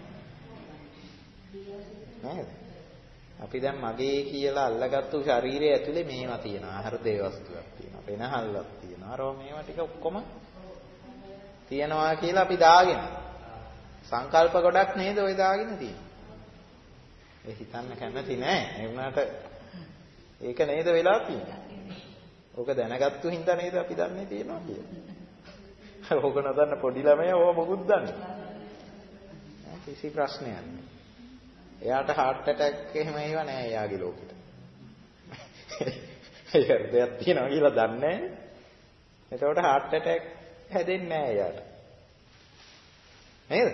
නේද? අපි දැන් මගේ කියලා අල්ලගත්තු ශරීරය ඇතුලේ මේවා තියෙනවා. හෘදේ වස්තුවක් තියෙනවා. වෙනහල්ලක් තියෙනවා. අරව මේවා ටික ඔක්කොම තියනවා කියලා අපි දාගෙන. සංකල්ප ගොඩක් නේද ඔය දාගෙන තියෙන්නේ. ඒ හිතන්න කැමති නෑ. ඒ වුණාට ඒක නේද වෙලා තියෙන්නේ. ඕක දැනගත්තු හින්දා නේද අපි දන්නේ තියෙනවා කියලා. ඕක නදන්න පොඩි ළමයා ඕව මොකුත් දන්නේ. කිසි ප්‍රශ්නයක් නෑ. එයාට heart attack එහෙම ඒව නෑ එයාගේ ලෝකෙට. ඒ හෘදයක් තියෙනවා කියලා දන්නේ නෑ. එතකොට heart attack හැදෙන්නේ නෑ එයාට. නේද?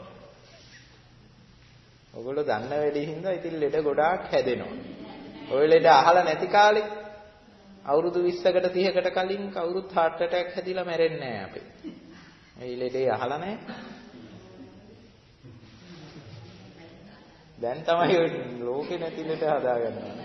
ඔයගොල්ලෝ දන්න වැඩි හින්දා ඉතින් ලෙඩ ගොඩාක් හැදෙනවා. ඔය ලෙඩ අහලා නැති කාලේ අවුරුදු විස්සකට තිහකට කලින් කවුරුත් heart attack හැදිලා මැරෙන්නේ නැහැ අපේ. මේ ලෙඩේ අහලා නැහැ. දැන් තමයි ඔය ලෝකේ නැති ලෙඩ හදාගන්නවා.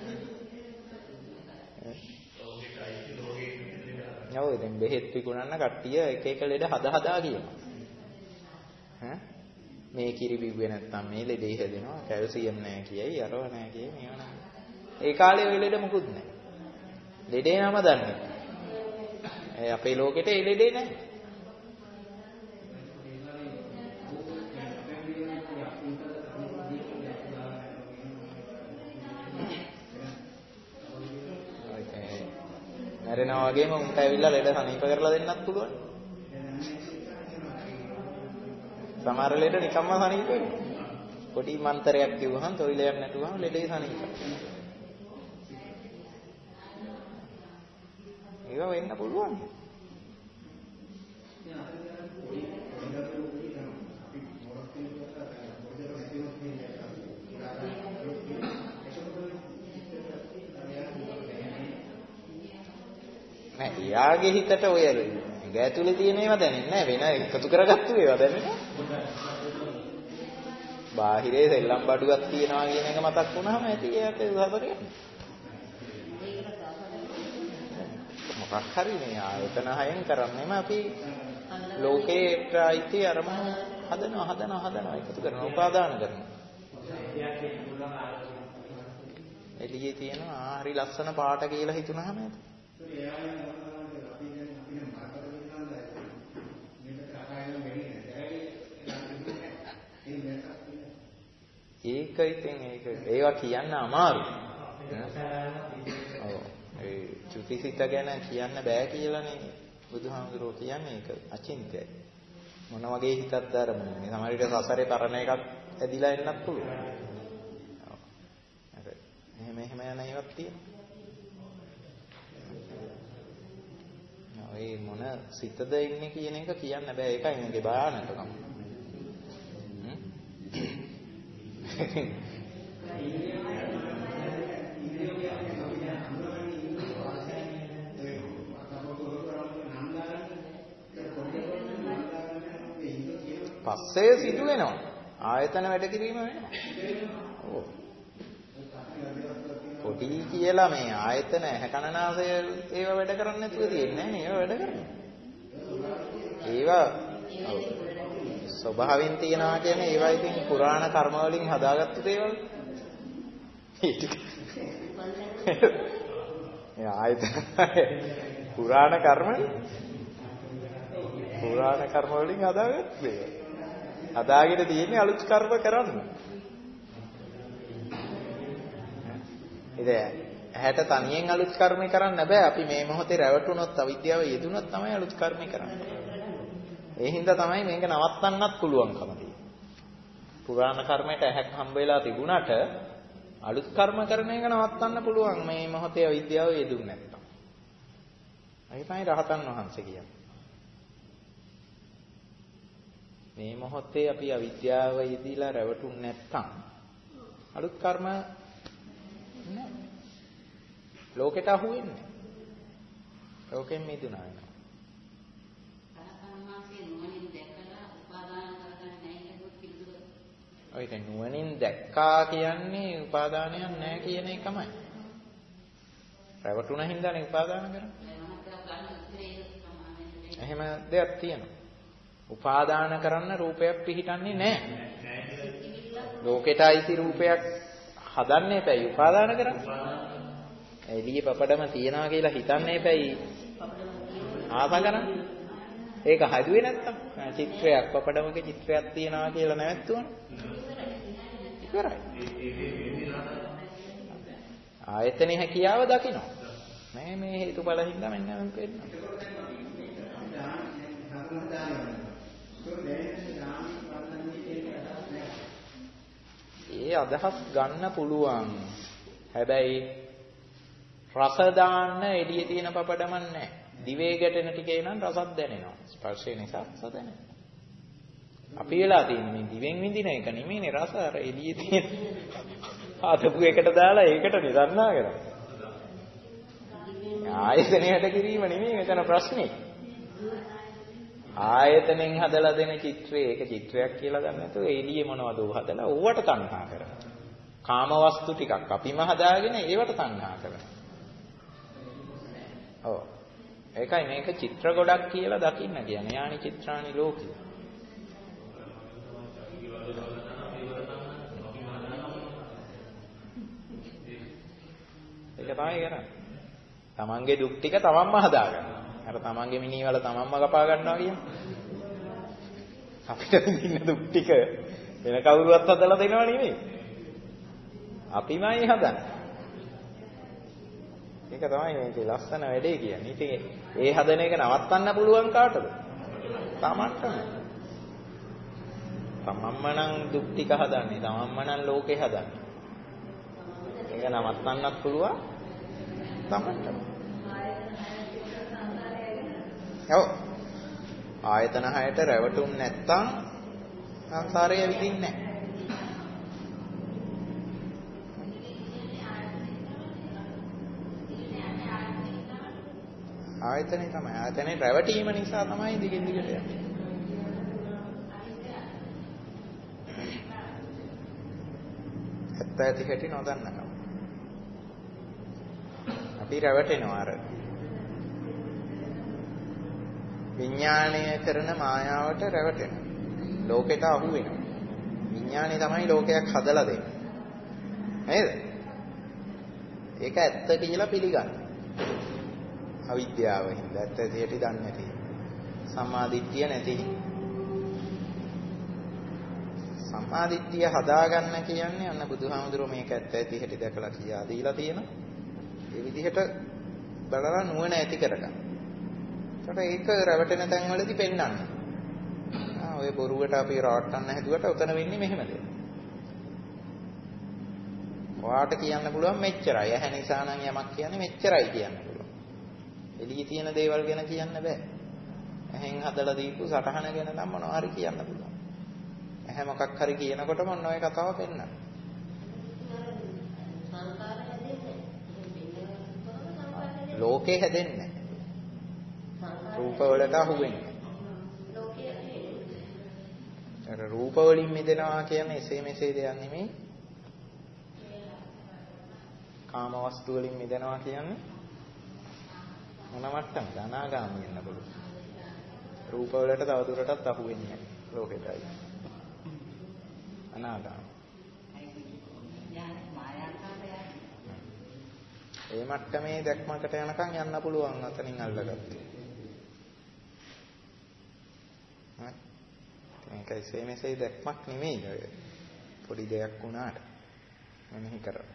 ඔව් දැන් බෙහෙත් විකුණන්න කට්ටිය එක එක ලෙඩ හදා හදා කියනවා. ඈ මේ කිරි බිව්වේ නැත්තම් මේ ලෙඩේ හැදෙනවා කැල්සියම් නැහැ කියයි අරව නැහැ කියයි මේව නැහැ. ඒ කාලේ ඔය ලෙඩ මොකුත් නැහැ. ලෙඩේ නම දන්නේ නැහැ. ඒ අපේ ලෝකෙට ඒ ලෙඩේ නැහැ. මැරෙනවා වගේම උන්ට ඇවිල්ලා ලෙඩ සනීප කරලා දෙන්නත් පුළුවන්. සමහර ලෙඩ නිකම්ම සනීප වෙනවා. පොඩි මන්තරයක් කිව්වහම තොইলයක් නැතුවම ලෙඩේ සනීපයි. ඒක වෙන්න පුළුවන්. නෑ එයාගේ හිතට ඔය ඇතුලේ තියෙන ඒවා දැනෙන්නේ නෑ වෙන එකතු කරගත්තු ඒවා දැනෙනවා. බාහිරේ සෙල්ලම් බඩුවක් තියනවා කියන එක මතක් වුණාම ඇති ඒකට සබරේ. මොකක් හරි මේ ආයතන හයෙන් කරන්නේම අපි ලෝකේට අයිති අරමුණු හදනවා හදනවා හදනවා එකතු කරනවා උපාදාන කරනවා. එළියේ තියෙනවා හරි ලස්සන පාට කියලා හිතුනහම ඇති. ඒක ඉතින් ඒක ඒවා කියන්න අමාරුයි. ඔව් ඒ චුතිසිත ගැන කියන්න බෑ කියලානේ බුදුහාමුදුරුවෝ කියන්නේ ඒක අචින්තයයි. මොන වගේ හිතක්ද අරමුණනේ. සමහර විට සසරේ පරණ එකක් ඇදිලා එන්නත් පුළුවන්. ඔව්. හරි. එහෙම එහෙම යන ඒවාක් තියෙනවා. ඔය මොන සිතද ඉන්නේ කියන එක කියන්න බෑ. ඒකයි මේකේ භයානකකම. පස්සේ සිදු වෙනවා. ආයතන වැඩ කිරීම වෙනවා. ඔව්. පොඩි කියලා මේ ආයතන ඇහැ කන නාසය ඒව වැඩ කරන්නේ නැතුව තියෙන්නේ නෑ. ඒව වැඩ කරන්නේ. ඒවා ස්වභාවයෙන් තියනවා කියන්නේ ඒවා ඉතින් පුරාණ කර්ම වලින් හදාගත්තු දේවල්. ඒ ආයතන පුරාණ කර්ම පුරාණ කර්ම වලින් හදාගත්තු දේවල්. හදාගෙන තියෙන්නේ අලුත් කර්ම කරන්න. ඉතින් ඇහැට තනියෙන් අලුත් කර්ම කරන්න බෑ. අපි මේ මොහොතේ රැවටුනොත් අවිද්‍යාව යෙදුනොත් තමයි අලුත් කර්ම කරන්නේ. ඒ හින්දා තමයි මේක නවත්තන්නත් පුළුවන්කම තියෙන්නේ. පුරාණ කර්මයට ඇහැක් හම්බ වෙලා තිබුණාට අලුත් කර්ම කරන එක නවත්තන්න පුළුවන් මේ මොහොතේ අවිද්‍යාව යෙදුන්නේ නැත්තම්. ඒ තමයි රහතන් වහන්සේ කියන්නේ. මේ මොහොතේ අපි අවිද්‍යාව යෙදিলা රැවටුන්නේ නැත්තම් අලුත් කර්ම නෑ. ලෝකෙට අහු වෙන්නේ. ලෝකෙන් මිදුණා වෙනවා. ඔය දැන් නුවණින් දැක්කා කියන්නේ උපාදානයක් නැහැ කියන එකමයි. රැවටුණ හින්දානේ උපාදාන කරන්නේ. එහෙම දෙයක් තියෙනවා. උපාදාන කරන්න රූපයක් පිහිටන්නේ නැහැ. ලෝකෙට අයිති රූපයක් හදන්න එපැයි උපාදාන කරන්න. එළියේ පපඩම තියනවා කියලා හිතන්න එපැයි ආසා කරන්න. ඒක හදුවේ නැත්තම් චිත්‍රයක් පපඩමක චිත්‍රයක් තියනවා කියලා නැවැත්තුවනේ. ඉවරයි. ආයතනේ හැකියාව දකින්න. මේ මේ හේතුඵල හින්දා මෙන්න මම කියනවා. ඒ අදහස් ගන්න පුළුවන්. හැබැයි රස දාන්න එළියේ තියෙන පපඩමක් නැහැ. දිවේ ගැටෙන ටිකේ නම් රසක් දැනෙනවා. ස්පර්ශය නිසා රස දැනෙනවා. අපි වෙලා තියෙන්නේ මේ දිවෙන් විඳින එක නෙමෙයිනේ රස අර එළියේ තියෙන ආතපු එකට දාලා ඒකට නිදන්නා කරා. ආයතනයට කිරීම නෙමෙයි මෙතන ප්‍රශ්නේ. ආයතනෙන් හදලා දෙන චිත්‍රය ඒක චිත්‍රයක් කියලා ගන්න නැතුව එළියේ මොනවද හදලා ඕවට තණ්හා කරනවා. කාම වස්තු ටිකක් අපිම හදාගෙන ඒවට තණ්හා කරනවා. ඔව්. ඒකයි මේක චිත්‍ර ගොඩක් කියලා දකින්න කියන්නේ. යානි චිත්‍රානි ලෝකේ. ඒක තමයි කරන්නේ. තමන්ගේ දුක් ටික තමන්ම හදාගන්න. අර තමන්ගේ මිනිවල තමන්ම කපා ගන්නවා කියන්නේ. අපිට ඉන්න දුක් ටික වෙන කවුරුවත් හදලා දෙනව නෙමෙයි. අපිමයි හදන්නේ. ඒක තමයි මේකේ ලස්සන වැඩේ කියන්නේ. ඉතින් ඒ හදන එක නවත්තන්න පුළුවන් කාටද? තමන්ටම. තමන්ම නම් දුක් ටික හදන්නේ. තමන්ම නම් ලෝකේ හදන්නේ. ඒක නවත්තන්නත් පුළුවන් තමන්ටම. ඔව්. ආයතන හයට රැවටුම් නැත්තම් සංසාරය විඳින්නේ නැහැ. ආයතනේ තමයි. ආයතනේ රැවටීම නිසා තමයි දිගින් දිගට යන්නේ. ඇත්ත ඇති හැටි නොදන්නකම. අපි රැවටෙනවා අර විඥාණය කරන මායාවට රැවටෙනවා. ලෝකෙට අහු වෙනවා. විඥාණය තමයි ලෝකයක් හදලා දෙන්නේ. නේද? ඒක ඇත්ත කියලා පිළිගන්න. අවිද්‍යාව හින්දා ඇත්ත ඇති දන්නේ නැති. සම්මාදිට්ඨිය නැති. සම්මාදිට්ඨිය හදාගන්න කියන්නේ අන්න බුදුහාමුදුරුවෝ මේක ඇත්ත ඇති හැටි දැකලා කියා දීලා තියෙනවා. ඒ විදිහට බලලා නුවණ ඇති කරගන්න. ඒකට ඒක රැවටෙන තැන්වලදී පෙන්වන්නේ. ආ ඔය බොරුවට අපි රවට්ටන්න හැදුවට උතන වෙන්නේ මෙහෙමද? ඔයාට කියන්න පුළුවන් මෙච්චරයි. ඇහැ නිසා නම් යමක් කියන්නේ මෙච්චරයි කියන්න පුළුවන්. එළියේ තියෙන දේවල් ගැන කියන්න බෑ. ඇහෙන් හදලා දීපු සටහන ගැන නම් මොනවා හරි කියන්න පුළුවන්. ඇහැ මොකක් හරි කියනකොට මොන ඔය කතාව පෙන්නන. ලෝකේ හැදෙන්නේ රූප වලට අහු වෙන්නේ. අර රූප වලින් මිදෙනවා කියන්නේ එසේ මෙසේ දෙයක් නෙමෙයි. කාම වස්තු වලින් මිදෙනවා කියන්නේ මොන මට්ටමද? අනාගාමී වෙන්න පුළුවන්. රූප වලට තව දුරටත් අහු වෙන්නේ නැහැ ලෝකෙටයි. අනාගාමී. ඒ මට්ටමේ දැක්මකට යනකම් යන්න පුළුවන් අතනින් අල්ලගත්තා. හරි. මේකයි සේමසේ දැක්මක් නෙමෙයි. පොඩි දෙයක් වුණාට මෙනෙහි කරා.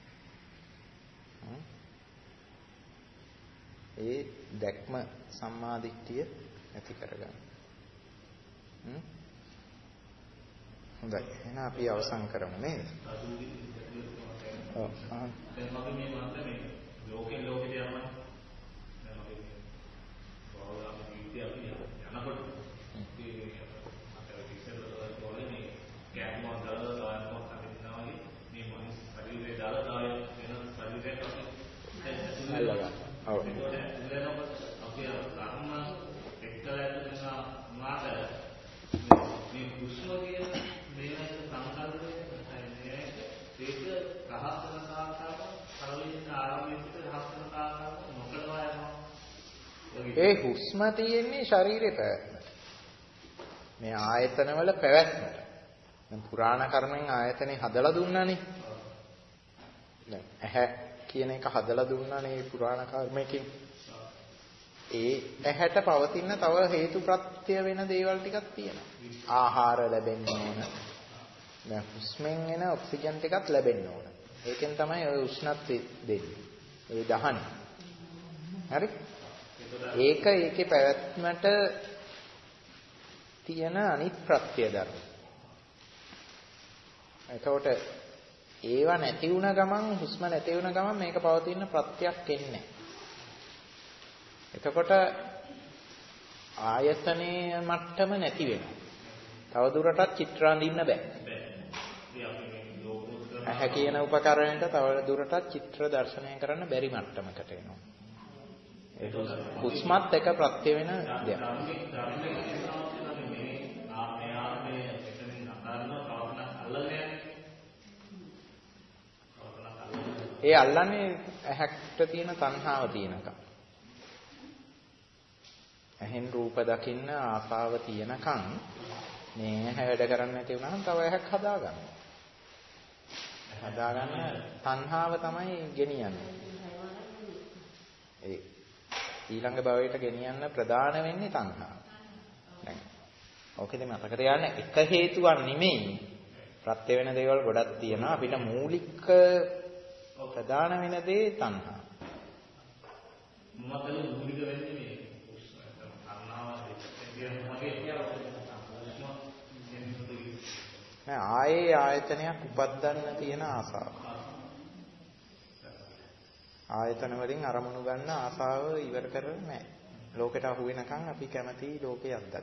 ඒ දැක්ම සම්මාදිට්ඨිය ඇති කරගන්න. හ්ම්. හොඳයි. එහෙනම් අපි අවසන් කරමු නේද? ඔව්. ආ. දැන් අපි මේ මන්ත්‍රේ ලෝකෙන් ලෝකෙට යනවා. දැන් අපි බෞද්ධ ජීවිතය අපි යනකොට මේ අපේ ඉස්සෙල්ලා තෝරන්නේ මේ කැම්මෝ දාලා දානවා හදිනවා වගේ මේ මොනිස් ශරීරේ දාලා දාලා වෙන ශරීරයක් අපි අල්ලගන්න. ඔව්. අපි කර්ම එක්කලා ඇතුළත මාත මේ කුෂ්ම කියන මේක සංකල්පය ඒක රහස්න සාකාරව සරලින් ආරම්භිත රහස්න සාකාරව නොකඩවා යනවා. ඒ හුස්ම තියෙන්නේ ශරීරේ පැවැත්මට. මේ ආයතනවල පැවැත්මට. දැන් පුරාණ කර්මෙන් ආයතනේ හදලා දුන්නානේ. දැන් ඇහැ කියන එක හදලා දුන්නානේ පුරාණ කර්මයකින්. ඒ ඇහැට පවතින තව හේතු ප්‍රත්‍ය වෙන දේවල් ටිකක් තියෙනවා. ආහාර ලැබෙන්න ඕන. දැන් හුස්මෙන් එන ඔක්සිජන් ටිකක් ලැබෙන්න ඕන. ඒකෙන් තමයි ඔය උෂ්ණත්වය දෙන්නේ. ඒ දහන. හරි? ඒක ඒකේ පැවැත්මට තියෙන අනිත් ප්‍රත්‍ය ධර්ම. එතකොට ඒවා නැති වුණ ගමන් හුස්ම නැති වුණ ගමන් මේක පවතින ප්‍රත්‍යක් එන්නේ. එතකොට ආයතනයේ මට්ටම නැති වෙනවා. තව දුරටත් චිත්‍ර අඳින්න බෑ. ඇහැ කියන උපකරණයට තව දුරටත් චිත්‍ර දර්ශනය කරන්න බැරි මට්ටමකට එනවා. ඒක හුස්මත් එක ප්‍රත්‍ය වෙන දෙයක්. ඒ අල්ලන්නේ ඇහැට තියෙන තණ්හාව තියෙනකම්. ඇහෙන් රූප දකින්න ආසාව තියෙනකම් මේ ඇහැ වැඩ කරන්නේ නැති වුණාම තව ඇහැක් හදාගන්න. හදාගන්න තණ්හාව තමයි ගෙනියන්නේ. ඒ ඊළඟ භවයට ගෙනියන්න ප්‍රධාන වෙන්නේ තණ්හාව. දැන් ඕකෙදි මතක තියාගන්න එක හේතුවක් නෙමෙයි. ප්‍රත්‍ය වෙන දේවල් ගොඩක් තියෙනවා. අපිට මූලික ප්‍රධාන වෙන දේ තණ්හා. මොකද මූලික වෙන්නේ මේ ආයේ ආයතනයක් උපදින්න තියෙන ආසාව. ආයතන වලින් අරමුණු ගන්න ආසාව ඉවර කරන්නේ නැහැ. ලෝකෙට අහු වෙනකන් අපි කැමති ලෝකේ අත්දකින්න.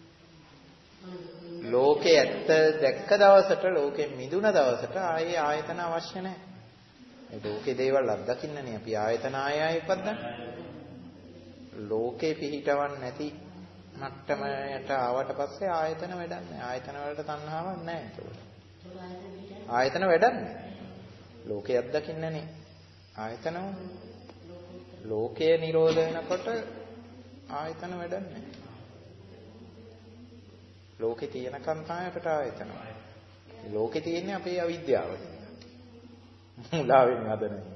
ලෝකේ ඇත්ත දැක්ක දවසට ලෝකෙන් මිදුණ දවසට ආයේ ආයතන අවශ්‍ය නැහැ. මේ ලෝකේ දේවල් අත්දකින්නනේ අපි ආයතන ආයෙ ආයෙ උපදින්න. ලෝකේ පිහිටවන්නේ නැති මට්ටමයට ආවට පස්සේ ආයතන වැඩන්නේ. ආයතන වලට තණ්හාවක් නැහැ ඒකට. ආයතන වැඩන්නේ. ලෝකේ අත්දකින්නනේ ආයතන ලෝකයේ නිරෝධ වෙනකොට ආයතන වැඩන්නේ. ලෝකේ තියෙනකන් තමයි අපට ආයතන. ලෝකේ තියෙන්නේ අපේ අවිද්‍යාව. මුලාවෙන් හදන එක.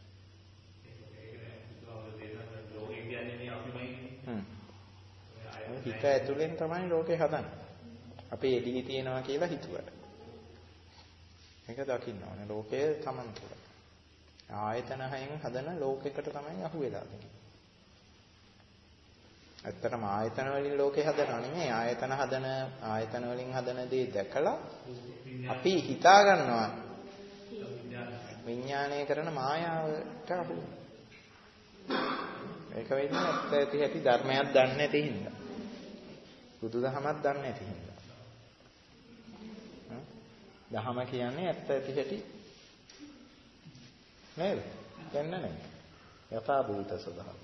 හිත ඇතුලෙන් තමයි ලෝකේ හදන්නේ. අපේ එළියේ තියෙනවා කියලා හිතුවට. මේක දකින්න ඕනේ. ලෝකය තමන් තුළ. ආයතන හයෙන් හදන ලෝකයකට තමයි අහු වෙලා තියෙන්නේ. ඇත්තටම ආයතන වලින් ලෝකේ හදනව නෙමෙයි. ආයතන හදන ආයතන වලින් හදන දේ දැකලා අපි හිතා ගන්නවා විඥානය කරන මායාවට අහු වෙනවා. ඒක වෙන්නේ ඇත්ත ඇති ඇති ධර්මයක් දන්නේ නැති හින්දා. බුදුදහමක් දන්නේ නැති හින්දා. දහම කියන්නේ ඇත්ත ඇති ඇති නේද? දැන්න නැහැ. යථා භූත ස්වභාවය.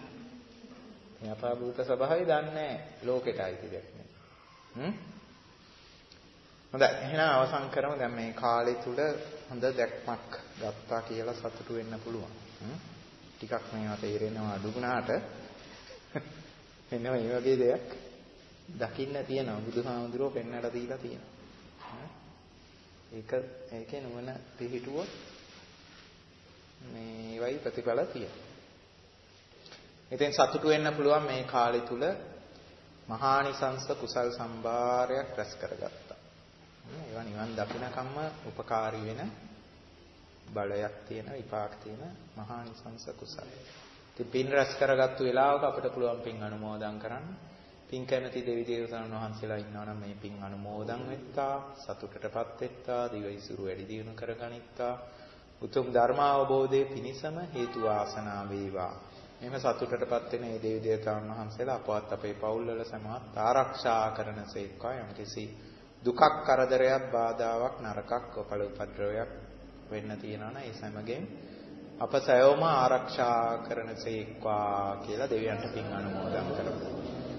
යථා භූත ස්වභාවය දන්නේ ලෝකෙට අයිති දෙයක් නෙවෙයි. හ්ම්? හොඳයි. එහෙනම් අවසන් කරමු. දැන් මේ කාලය තුල හොඳ දැක්මක් ගත්තා කියලා සතුටු වෙන්න පුළුවන්. ටිකක් මේවා තේරෙනවා අඩු වුණාට මෙන්න මේ වගේ දෙයක් දකින්න තියෙනවා. බුදුහාමුදුරුවෝ පෙන්වලා දීලා තියෙනවා. ඒක ඒකේ නුවණ පිහිටුවොත් මේ වයි ප්‍රතිඵල තියෙනවා. ඉතින් සතුටු වෙන්න පුළුවන් මේ කාලය තුල මහානිසංස කුසල් සම්භාරයක් රැස් කරගත්තා. ඒවා නිවන් දකින්නකම්ම උපකාරී වෙන බලයක් තියෙන විපාක තියෙන මහානිසංස කුසල. ඉතින් පින් රැස් කරගත්තු වෙලාවක අපිට පුළුවන් පින් අනුමෝදන් කරන්න. පින් කැමති දෙවි දේවතාවුන් වහන්සේලා ඉන්නවා නම් මේ පින් අනුමෝදන් වෙත්තා, සතුටටපත් වෙත්තා, දිවයිසුරු වැඩි දියුණු කරගනිත්තා. උතුම් ධර්ම අවබෝධයේ පිණසම හේතු වාසනා වේවා. මෙහෙම සතුටටපත් වෙන මේ දේවි දේවතාවුන් වහන්සේලා අපවත් අපේ පවුල්වල සමහත් ආරක්ෂා කරනසේක්වා යම්කිසි දුකක් කරදරයක් බාධාවක් නරකක් ඔපල උපද්‍රවයක් වෙන්න තියනවා නම් ඒ සමගින් අප සයෝම ආරක්ෂා කරනසේක්වා කියලා දෙවියන්ට පින් අනුමෝදන් කරමු.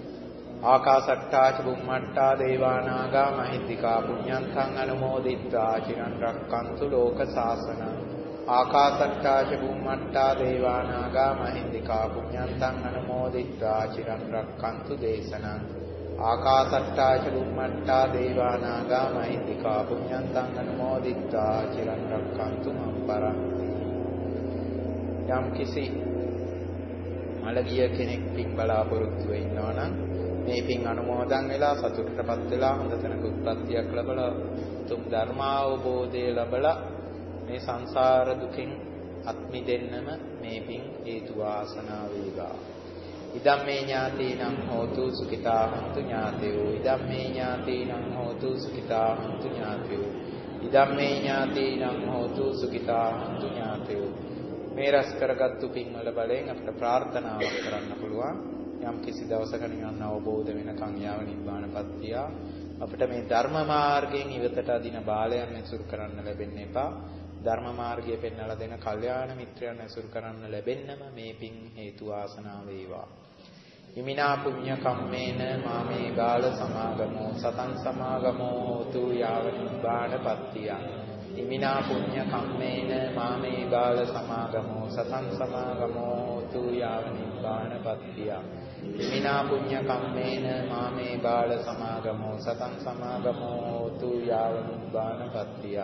ආකාසට්ටා ච බුම්මට්ටා දේවානාගා මහිද්దికා පුඤ්ඤන්තං අනුමෝදිත්වා චිරන් රක්칸තු ලෝක සාසනං. ආකාසට්ටා ච බුම්මට්ටා දේවානාගා මහිද්దికා පුඤ්ඤන්තං අනුමෝදිත්වා චිරන් රක්칸තු දේශනං. ආකාසට්ටා ච බුම්මට්ටා දේවානාගා මහිද්దికා පුඤ්ඤන්තං අනුමෝදිත්වා චිරන් රක්칸තු මම් පරන්ති. යම් කිසි මළගිය කෙනෙක් පින් බලාපොරොත්තු වෙ ඉන්නවා නම් මේ පින් අනුමෝදන් වෙලා සතුටටපත් වෙලා හොඳ තැනක උත්පත්තියක් ලැබලා උතුම් ධර්මාවබෝධය ලැබලා මේ සංසාර දුකින් අත් මිදෙන්නම මේ පින් හේතු වාසනා වේවා. ඉදම් මේ ඥාතීනම් හෝතු සුඛිතා හොන්තු ඥාතයෝ. ඉදම් මේ ඥාතීනම් හෝතු සුඛිතා හොන්තු ඥාතයෝ. ඉදම් මේ ඥාතීනම් හෝතු සුඛිතා හොන්තු ඥාතයෝ. මේ රැස් කරගත්තු පින් වල බලයෙන් අපිට ප්‍රාර්ථනාවක් කරන්න පුළුවන්. යම් කිසි දවසක නිවන් අවබෝධ වෙනකන් යාව නිබ්බානපත්තිය අපිට මේ ධර්ම මාර්ගයෙන් ඉවතට අදින බාලයන් ඇසුරු කරන්න ලැබෙන්න එපා. ධර්ම මාර්ගය පෙන්වලා දෙන කල්යාණ මිත්‍රයන් ඇසුරු කරන්න ලැබෙන්නම මේ පින් හේතු වාසනා වේවා. හිමිනා පුඤ්ඤ කම්මේන මාමේ ගාල සමාගමෝ සතං සමාගමෝ හෝතු යාව නිබ්බානපත්තිය. හිමිනා පුඤ්ඤ කම්මේන මාමේ ගාල සමාගමෝ සතං සමාගමෝ හෝතු යාව නිබ්බානපත්තිය. හිමිනා පුඤ්ඤ කම්මේන මාමේ බාල සමාගමෝ සතං සමාගමෝ හෝතු යාව නිබ්බානපත්තිය.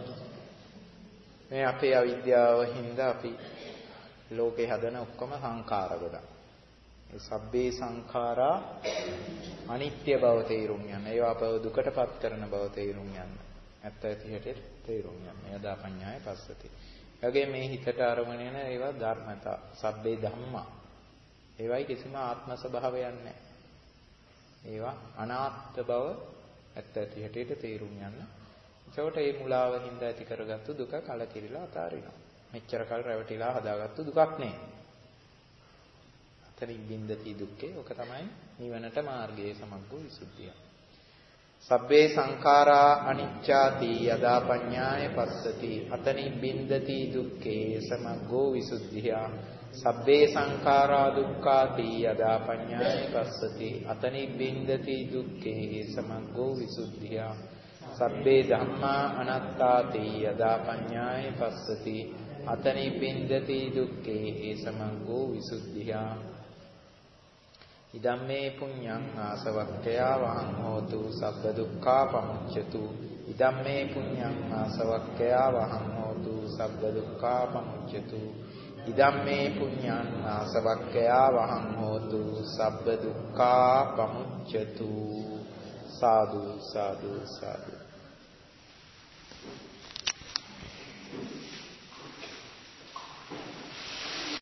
මේ අපේ අවිද්‍යාව හින්දා අපි ලෝකේ හදන ඔක්කොම සංඛාර ගොඩක්. ඒ සබ්බේ සංඛාරා අනිත්‍ය බව තේරුම් ගන්න. ඒවා අපව දුකටපත් කරන බව තේරුම් ගන්න. ඇත්ත ඇති හැටි තේරුම් ගන්න. යදා පඤ්ඤාය පස්සති. එවැගේ මේ හිතට අරමුණ එන ඒවා ධර්මතා. සබ්බේ ධම්මා. ඒවයි කිසිම ආත්ම ස්වභාවයක් නැහැ. ඒවා අනාත්ම බව ඇත්ත ඇති හැටියට තේරුම් ගන්න. ඒකට මේ මුලාව හින්දා ඇති කරගත්තු දුක කලකිරිලා අතාරිනවා. මෙච්චර කල් රැවටිලා හදාගත්තු දුකක් නේ. අතරින් බින්දති දුක්ඛේ. ඔක තමයි නිවනට මාර්ගයේ සමග්ගෝ විසුද්ධිය. සබ්බේ සංඛාරා අනිච්චාති යදා පඤ්ඤාය පස්සති අතනින් බින්දති දුක්ඛේ සමග්ගෝ විසුද්ධිය. සබ්බේ සංඛාරා දුක්ඛාති යදා පඤ්ඤාය පස්සති අතනින් බින්දති දුක්ඛේ සමග්ගෝ විසුද්ධිය. සබ්බේ ධම්මා අනාත්තාති යදා පඤ්ඤාය පස්සති අතනින් බින්දති දුක්ඛේ සමග්ගෝ විසුද්ධිය. ඉදම්මේ පුඤ්ඤං ආසවක්ඛයා වහං හෝතු සබ්බ දුක්ඛා පමුච්ඡතු. ඉදම්මේ පුඤ්ඤං ආසවක්ඛයා වහං හෝතු සබ්බ දුක්ඛා පමුච්ඡතු. ඉදම්මේ පුඤ්ඤං ආසවක්ඛයා වහං හෝතු සබ්බ දුක්ඛා පමුච්ඡතු. සාදු සාදු සාදු.